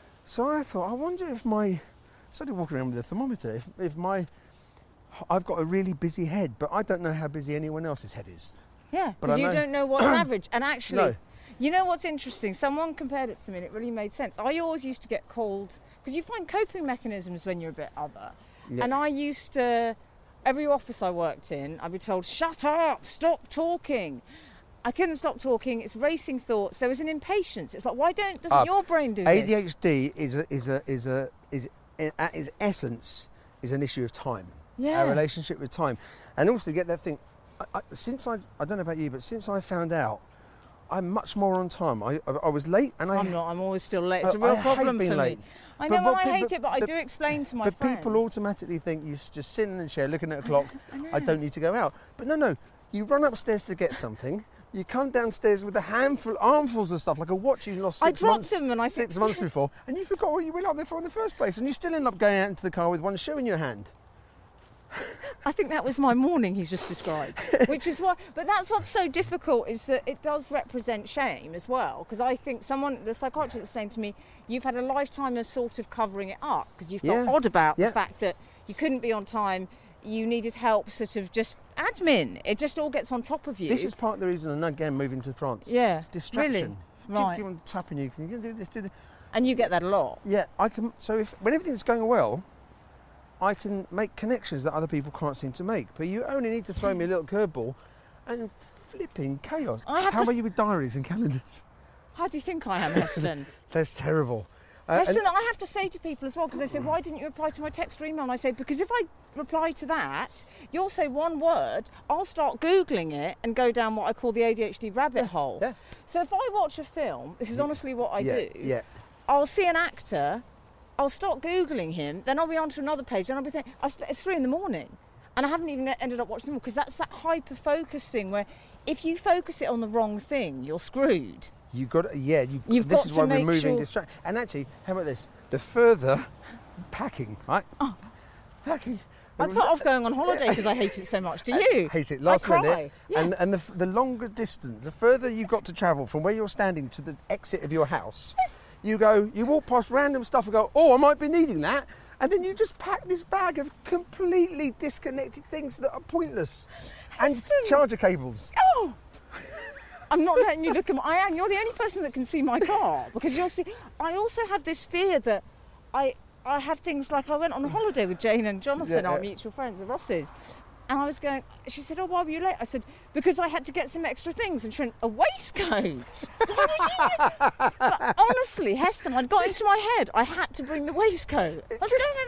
So I thought, I wonder if my, I started walking around with a thermometer, if, if my, I've got a really busy head, but I don't know how busy anyone else's head is. Yeah, But because I you know- don't know what's average. And actually, No. you know what's interesting? Someone compared it to me and it really made sense. I always used to get called, because you find coping mechanisms when you're a bit other. Yeah. And I used to, every office I worked in, I'd be told, "Shut up, stop talking." I couldn't stop talking. It's racing thoughts. There was an impatience. It's like, why don't doesn't Uh, your brain do A D this? H D is a, is a, is a, is at its essence is an issue of time. Yeah. Our relationship with time, and also get that thing. I, I, since I, I don't know about you, but since I found out, I'm much more on time. I, I, I was late, and I. I'm not. I'm always still late. It's a I- real I hate problem being for late. me. I But know, and what I people- hate it, but I but- do explain to my But friends. people automatically think you s- just sit in the chair looking at a clock. I know. I don't need to go out. But no, no. You run upstairs to get something. You come downstairs with a handful, armfuls of stuff, like a watch you lost I six dropped months, them and I six said- months before, and you forgot what you went up there for in the first place, and you still end up going out into the car with one shoe in your hand. I think that was my morning he's just described, which is why. But that's what's so difficult is that it does represent shame as well. Because I think someone, the psychiatrist explained to me, you've had a lifetime of sort of covering it up because you felt Yeah. odd about Yeah. the fact that you couldn't be on time, you needed help, sort of just admin. It just all gets on top of you. This is part of the reason, and again, moving to France. Yeah, Distraction. really? Right. Keep on tapping you. Can you do this? Do this? and you get that a lot. Yeah, I can. So if when everything's going well, I can make connections that other people can't seem to make. But you only need to throw me a little curveball, and flipping chaos. I have How to are s- you with diaries and calendars? How do you think I am, Heston? That's terrible. Uh, Heston, and- I have to say to people as well, because they say, why didn't you reply to my text or email? And I say, because if I reply to that, you'll say one word, I'll start Googling it and go down what I call the A D H D rabbit hole. yeah. So if I watch a film, this is honestly what I yeah, do, Yeah. I'll see an actor, I'll start Googling him, then I'll be on to another page, then I'll be thinking, I sp- it's three in the morning. And I haven't even ended up watching them all, because that's that hyper-focus thing where if you focus it on the wrong thing, you're screwed. You got. Yeah. You, You've this got is to why make removing sure- distraction. And actually, how about this? The further packing, right? Oh. Packing. I put off going on holiday because I hate it so much. Do you? Hate it. Last I cry. minute. Yeah. And and the, f- the longer distance, the further you've got to travel from where you're standing to the exit of your house, Yes. you go, you walk past random stuff and go, oh, I might be needing that. And then you just pack this bag of completely disconnected things that are pointless. And Heston. charger cables. Oh! I'm not letting you look at my... I am. You're the only person that can see my car because you'll see... I also have this fear that I I have things like I went on a holiday with Jane and Jonathan, Yeah, our yeah. mutual friends, the Rosses, and I was going... She said, oh, why were you late? I said, because I had to get some extra things. And she went, a waistcoat? Why would you... But honestly, Heston, I'd got into my head. I had to bring the waistcoat. I was going on a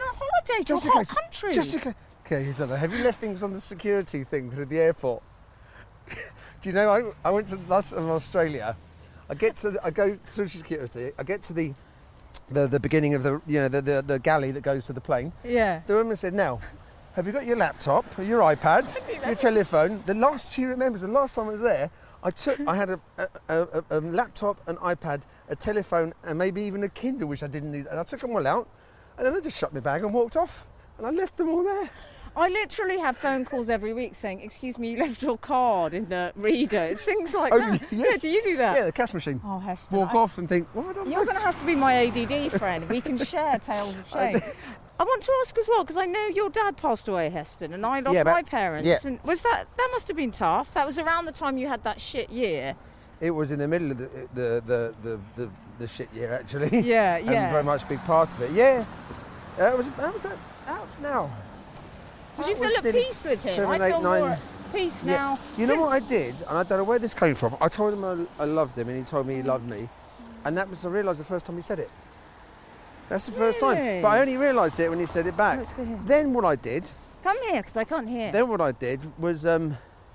day to Just a in hot case. country. Just in case. Okay, here's another. Have you left things on the security thing to the airport? Do you know, I, I went to last of Australia. I get to, the, I go through security. I get to the, the, the beginning of the, you know, the, the, the galley that goes to the plane. Yeah. The woman said, "Now, have you got your laptop, your iPad, your telephone?" The last she remembers, the last time I was there, I took, I had a, a, a, a laptop, an iPad, a telephone, and maybe even a Kindle, which I didn't need. And I took them all out, and then I just shut my bag and walked off, and I left them all there. I literally have phone calls every week saying, "Excuse me, you left your card in the reader." It's things like Oh, that. yes. Yeah, do you do that? Yeah, the cash machine. Oh, Heston. Walk I- off and think, "What?" Well, You're going to have to be my A D D friend. We can share tales of shame. I want to ask as well, because I know your dad passed away, Heston, and I lost Yeah, but- my parents. yeah. And was that that must have been tough? That was around the time you had that shit year. It was in the middle of the the the the, the, the shit year, actually. Yeah, and yeah. very much a big part of it. Yeah, uh, it was. That was out now. Did That you feel was at nearly peace with him? seven, I eight, feel nine. more at peace Yeah. now. You know Since- what I did, and I don't know where this came from. I told him I, I loved him, and he told me he loved me, and that was I realised the first time he said it. That's the first Really? time. But I only realised it when he said it back. Let's go here. Then what I did, Come here, because I can't hear. then what I did was um,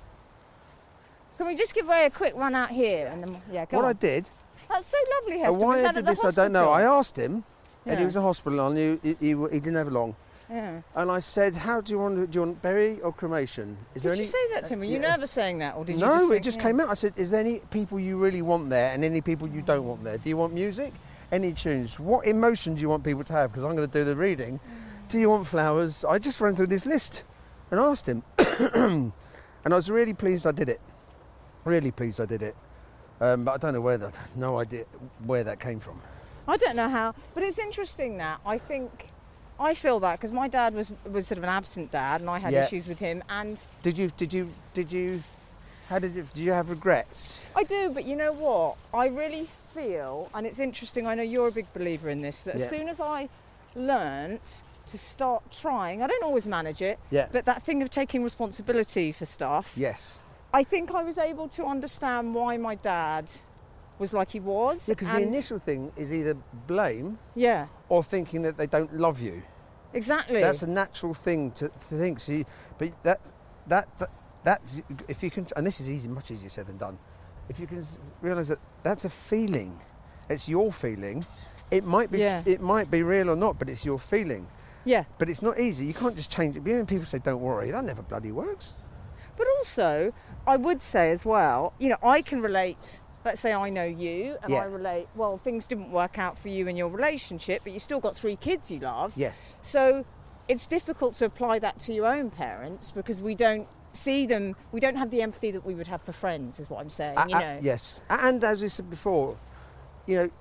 Can we just give away a quick run out here? And then, yeah, go what on. I did. That's so lovely, And Heston. why Was I that did at the this, I don't know. I hospital? asked him, and Yeah. he was in hospital. I knew he, he, he didn't have long. Yeah. And I said, "How do you want? To, do you want bury or cremation? Is Did there you any?" say that to him? Were you yeah. nervous saying that, or did no, you just it think, just yeah. came out. I said, "Is there any people you really want there, and any people you don't want there? Do you want music? Any tunes? What emotion do you want people to have? Because I'm going to do the reading. Do you want flowers?" I just ran through this list and asked him, and I was really pleased I did it. Really pleased I did it. Um, but I don't know where that. No idea where that came from. I don't know how, but it's interesting that I think I feel that because my dad was was sort of an absent dad, and I had Yeah. issues with him, and Did you? Did you? Did you? How did you? Do you have regrets? I do. But you know what? I really feel, and it's interesting. I know you're a big believer in this. That Yeah. as soon as I learnt to start trying, I don't always manage it, Yeah. but that thing of taking responsibility for stuff. Yes. I think I was able to understand why my dad was like he was. Yeah, because the and- initial thing is either blame Yeah, or thinking that they don't love you. exactly. That's a natural thing to, to think. So you, but that that that's if you can, and this is easy, much easier said than done. If you can realise that that's a feeling, it's your feeling. It might be Yeah. it might be real or not, but it's your feeling. yeah. But it's not easy. You can't just change it. You know, when people say "Don't worry," that never bloody works. But also, I would say as well, you know, I can relate. Let's say I know you, and Yeah. I relate. Well, things didn't work out for you in your relationship, but you still got three kids you love. Yes. So it's difficult to apply that to your own parents because we don't see them. We don't have the empathy that we would have for friends. Is what I'm saying. Uh, you uh, know. yes. And as we said before, you know,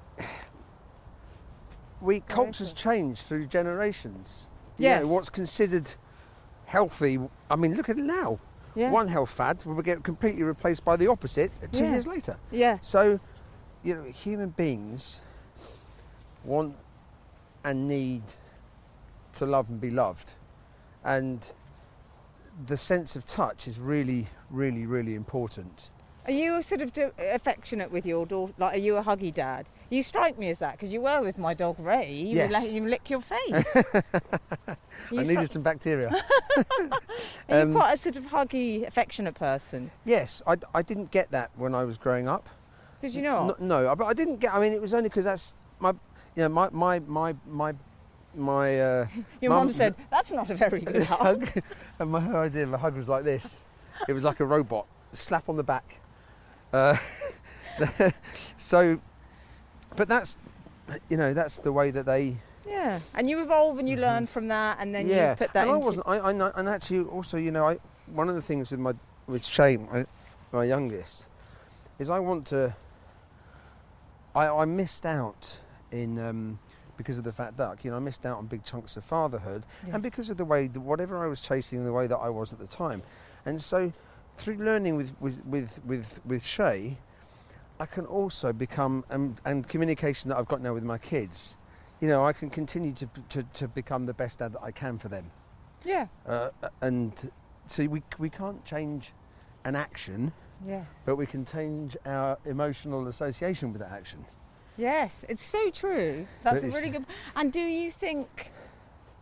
we cultures change through generations. You Yes. know, what's considered healthy, I mean, look at it now. Yeah. One health fad will get completely replaced by the opposite two Yeah. years later. Yeah. So, you know, human beings want and need to love and be loved. And the sense of touch is really, really, really important. Are you sort of do- affectionate with your daughter? Like, are you a huggy dad? You strike me as that because you were with my dog Ray. You, Yes. would let him lick your face. You I so- needed some bacteria. Are you Um, quite a sort of huggy, affectionate person? Yes, I, I didn't get that when I was growing up. Did you not? N- no, but I didn't get. I mean, it was only because that's my, you know, my my my my my. Uh, Your mum- mum said, that's not a very good hug. hug, and my idea of a hug was like this. It was like a robot, slap on the back. Uh, so, but that's, you know, that's the way that they. Yeah. And you evolve and you learn from that and then yeah, you put that and into... I wasn't. I, I know, and actually, also, you know, I one of the things with my with Shane, my, my youngest, is I want to. I, I missed out in um, because of the fat duck. You know, I missed out on big chunks of fatherhood, Yes. and because of the way that whatever I was chasing, the way that I was at the time, and so through learning with with with with, with Shay, I can also become and, and communication that I've got now with my kids. You know, I can continue to to, to become the best dad that I can for them. Yeah. Uh, and so we we can't change an action, Yes. but we can change our emotional association with that action. Yes, it's so true. That's But a it's- really good... And do you think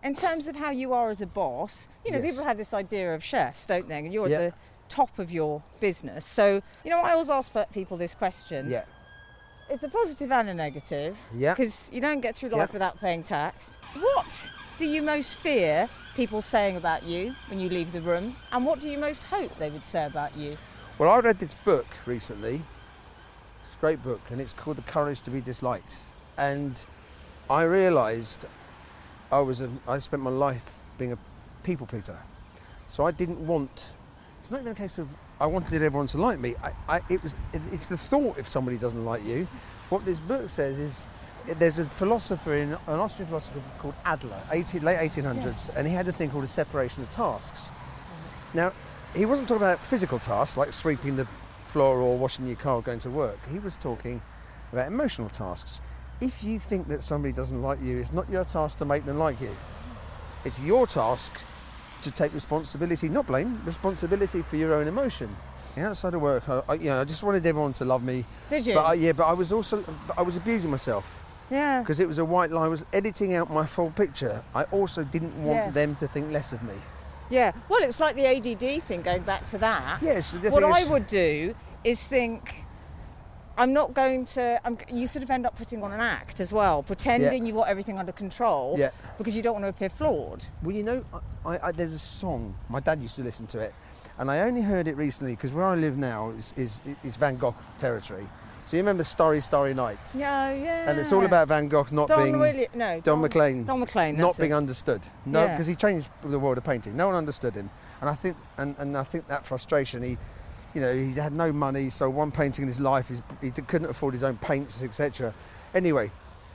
in terms of how you are as a boss, you know, Yes. people have this idea of chefs, don't they? And you're Yeah. at the top of your business. So, you know, I always ask people this question. Yeah. It's a positive and a negative. Yeah. Because you don't get through life Yeah. without paying tax. What do you most fear people saying about you when you leave the room? And what do you most hope they would say about you? Well, I read this book recently. It's a great book, and it's called The Courage to be Disliked. And I realised I was a, I spent my life being a people pleaser. So I didn't want. It's not even a case of I wanted everyone to like me. I, I, it was. It, it's the thought if somebody doesn't like you. What this book says is, there's a philosopher, in, an Austrian philosopher called Adler, eighteen, late eighteen hundreds, yeah. and he had a thing called a separation of tasks. Mm-hmm. Now, he wasn't talking about physical tasks like sweeping the floor or washing your car or going to work. He was talking about emotional tasks. If you think that somebody doesn't like you, it's not your task to make them like you. It's your task to take responsibility, not blame, responsibility for your own emotion. Outside of work, I, I, you know, I just wanted everyone to love me. Did you? But I, yeah, but I was also, I was abusing myself. Yeah. Because it was a white lie. I was editing out my full picture. I also didn't want Yes. them to think less of me. Yeah. Well, it's like the A D D thing, going back to that. Yes. The What thing I is, would do is think, I'm not going to. I'm, you sort of end up putting on an act as well, pretending Yeah. you've got everything under control, Yeah. because you don't want to appear flawed. Well, you know, I, I, there's a song. My dad used to listen to it, and I only heard it recently because where I live now is, is is Van Gogh territory. So you remember Starry Starry Night? Yeah, yeah. And it's all about Van Gogh not Don being William, no, Don McLean, Don McLean, not that's being it. understood. No, Yeah. because he changed the world of painting. No one understood him, and I think, and, and I think that frustration. He, you know, he had no money, so one painting in his life, he's, he couldn't afford his own paints, et cetera. Anyway,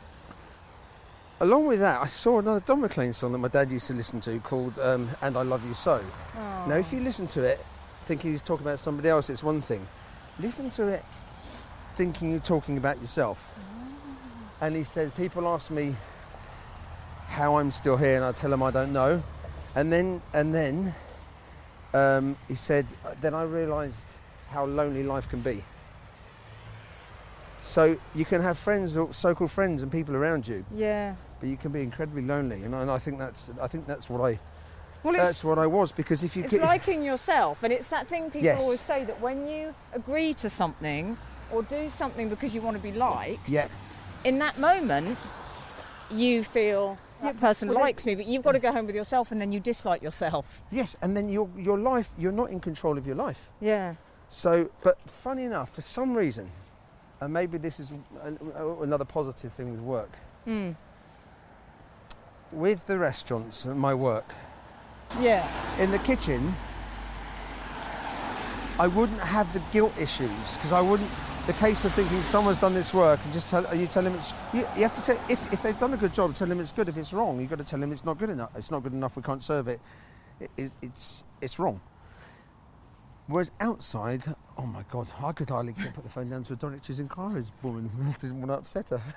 along with that, I saw another Don McLean song that my dad used to listen to called um, "And I Love You So." Oh. Now, if you listen to it thinking he's talking about somebody else, it's one thing. Listen to it thinking you're talking about yourself. And he says, people ask me how I'm still here, and I tell them I don't know. And then, and then um, he said, then I realised how lonely life can be. So you can have friends, or so-called friends, and people around you, Yeah. but you can be incredibly lonely. And I, and I think that's, I think that's what I, Well, it's, that's what I was. Because if you, it's could, liking yourself, and it's that thing people Yes. always say that when you agree to something or do something because you want to be liked, yeah, in that moment you feel that person well, likes me, but you've got to go home with yourself, and then you dislike yourself. yes, and then your your life, you're not in control of your life. Yeah. So, but funny enough, for some reason, and maybe this is an, another positive thing with work, Mm. with the restaurants and my work, Yeah. in the kitchen, I wouldn't have the guilt issues, because I wouldn't, the case of thinking someone's done this work and just tell, you tell them it's, you, you have to tell, if, if they've done a good job, tell them it's good. If it's wrong, you've got to tell them it's not good enough. It's not good enough, we can't serve it. it, it it's, it's wrong. Whereas outside, oh my God, I could hardly put the phone down to a director's inquiries woman. I didn't want to upset her.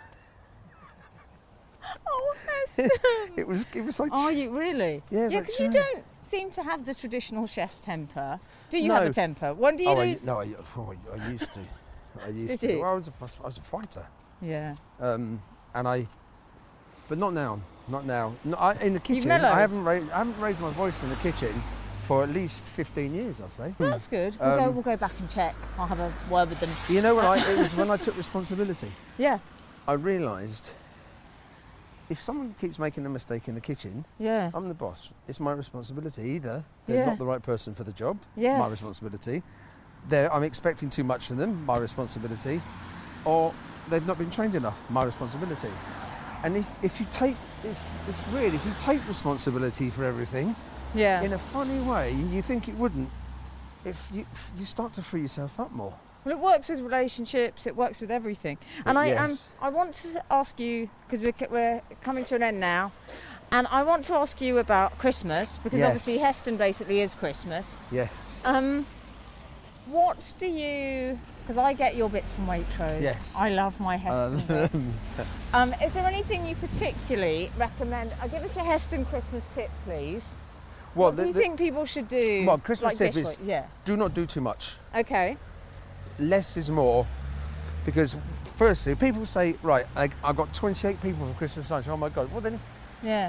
Oh, Heston. It was, it was like, Are you really? Yeah, it's Yeah, like because you chewing. don't seem to have the traditional chef's temper. Do you No. have a temper? When do you oh, I, lose? no, I, oh, I, I used to. I used Did to. you? Well, I was a, I was a fighter. Yeah. Um, and I, but not now, not now. No, I, in the kitchen, mellowed. I haven't, raised, I haven't raised my voice in the kitchen for at least fifteen years, I'll say. That's good. We'll, go, Um, we'll go back and check. I'll have a word with them. You know what? I, it was when I took responsibility. Yeah. I realised if someone keeps making a mistake in the kitchen, Yeah. I'm the boss. It's my responsibility. Either they're Yeah. not the right person for the job, Yes. my responsibility. They're, I'm expecting too much from them, my responsibility. Or they've not been trained enough, my responsibility. And if, if you take, it's, it's weird, if you take responsibility for everything, Yeah. in a funny way, you think it wouldn't, if you, you start to free yourself up more. Well, it works with relationships. It works with everything. And I um, Yes. I want to ask you, because we're, we're coming to an end now, and I want to ask you about Christmas, because Yes. obviously Heston basically is Christmas. Yes. Um, what do you? Because I get your bits from Waitrose. Yes. I love my Heston bits. Um, is there anything you particularly recommend? Uh, give us your Heston Christmas tip, please. Well, what do the- you the- think people should do? Well, Christmas like tip this is- way? Yeah. do not do too much. Okay. Less is more, because firstly, people say, right, I, I've got twenty-eight people for Christmas lunch. Oh my God! Well then, Yeah.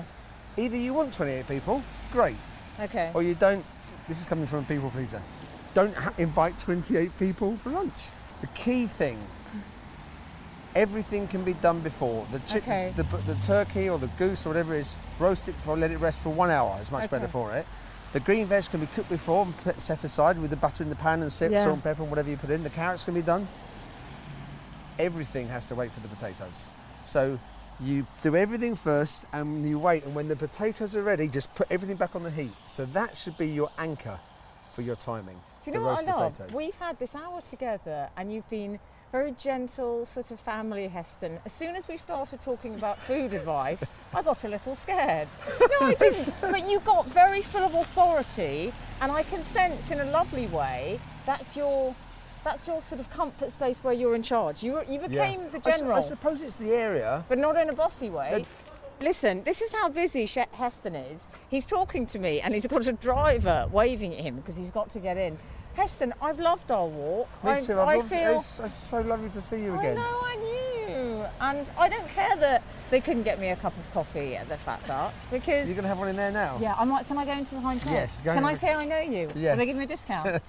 Either you want twenty-eight people, great, Okay. or you don't. This is coming from a people pleaser. Don't ha- invite twenty-eight people for lunch. The key thing, everything can be done before. The, chi- Okay. the, the, the turkey or the goose or whatever it is, roast it before, let it rest for one hour. It's much Okay. better for it. The green veg can be cooked before and put, set aside with the butter in the pan and sip, Yeah. salt and pepper and whatever you put in. The carrots can be done. Everything has to wait for the potatoes. So you do everything first and you wait, and when the potatoes are ready, just put everything back on the heat. So that should be your anchor for your timing. Do you know the what I roast love? potatoes. We've had this hour together and you've been very gentle, sort of family, Heston. As soon as we started talking about food advice, I got a little scared. No, I didn't. But you got very full of authority, and I can sense in a lovely way that's your that's your sort of comfort space where you're in charge. You, you became Yeah. the I su- general. I, suppose it's the area. But not in a bossy way. No. Listen, this is how busy Sh- Heston is. He's talking to me and he's got a driver waving at him because he's got to get in. Heston, I've loved our walk. Me I, too. I I've loved- feel. It's, it's so lovely to see you I again. know, I knew. And I don't care that they couldn't get me a cup of coffee at the Fat Duck because. You're going to have one in there now? Yeah, I might. Can I go into the Heinz Head? Yes, go Can in I the- say I know you? Yes. Will they give me a discount?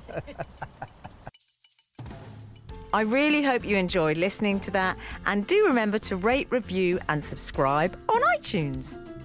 I really hope you enjoyed listening to that, and do remember to rate, review and subscribe on iTunes.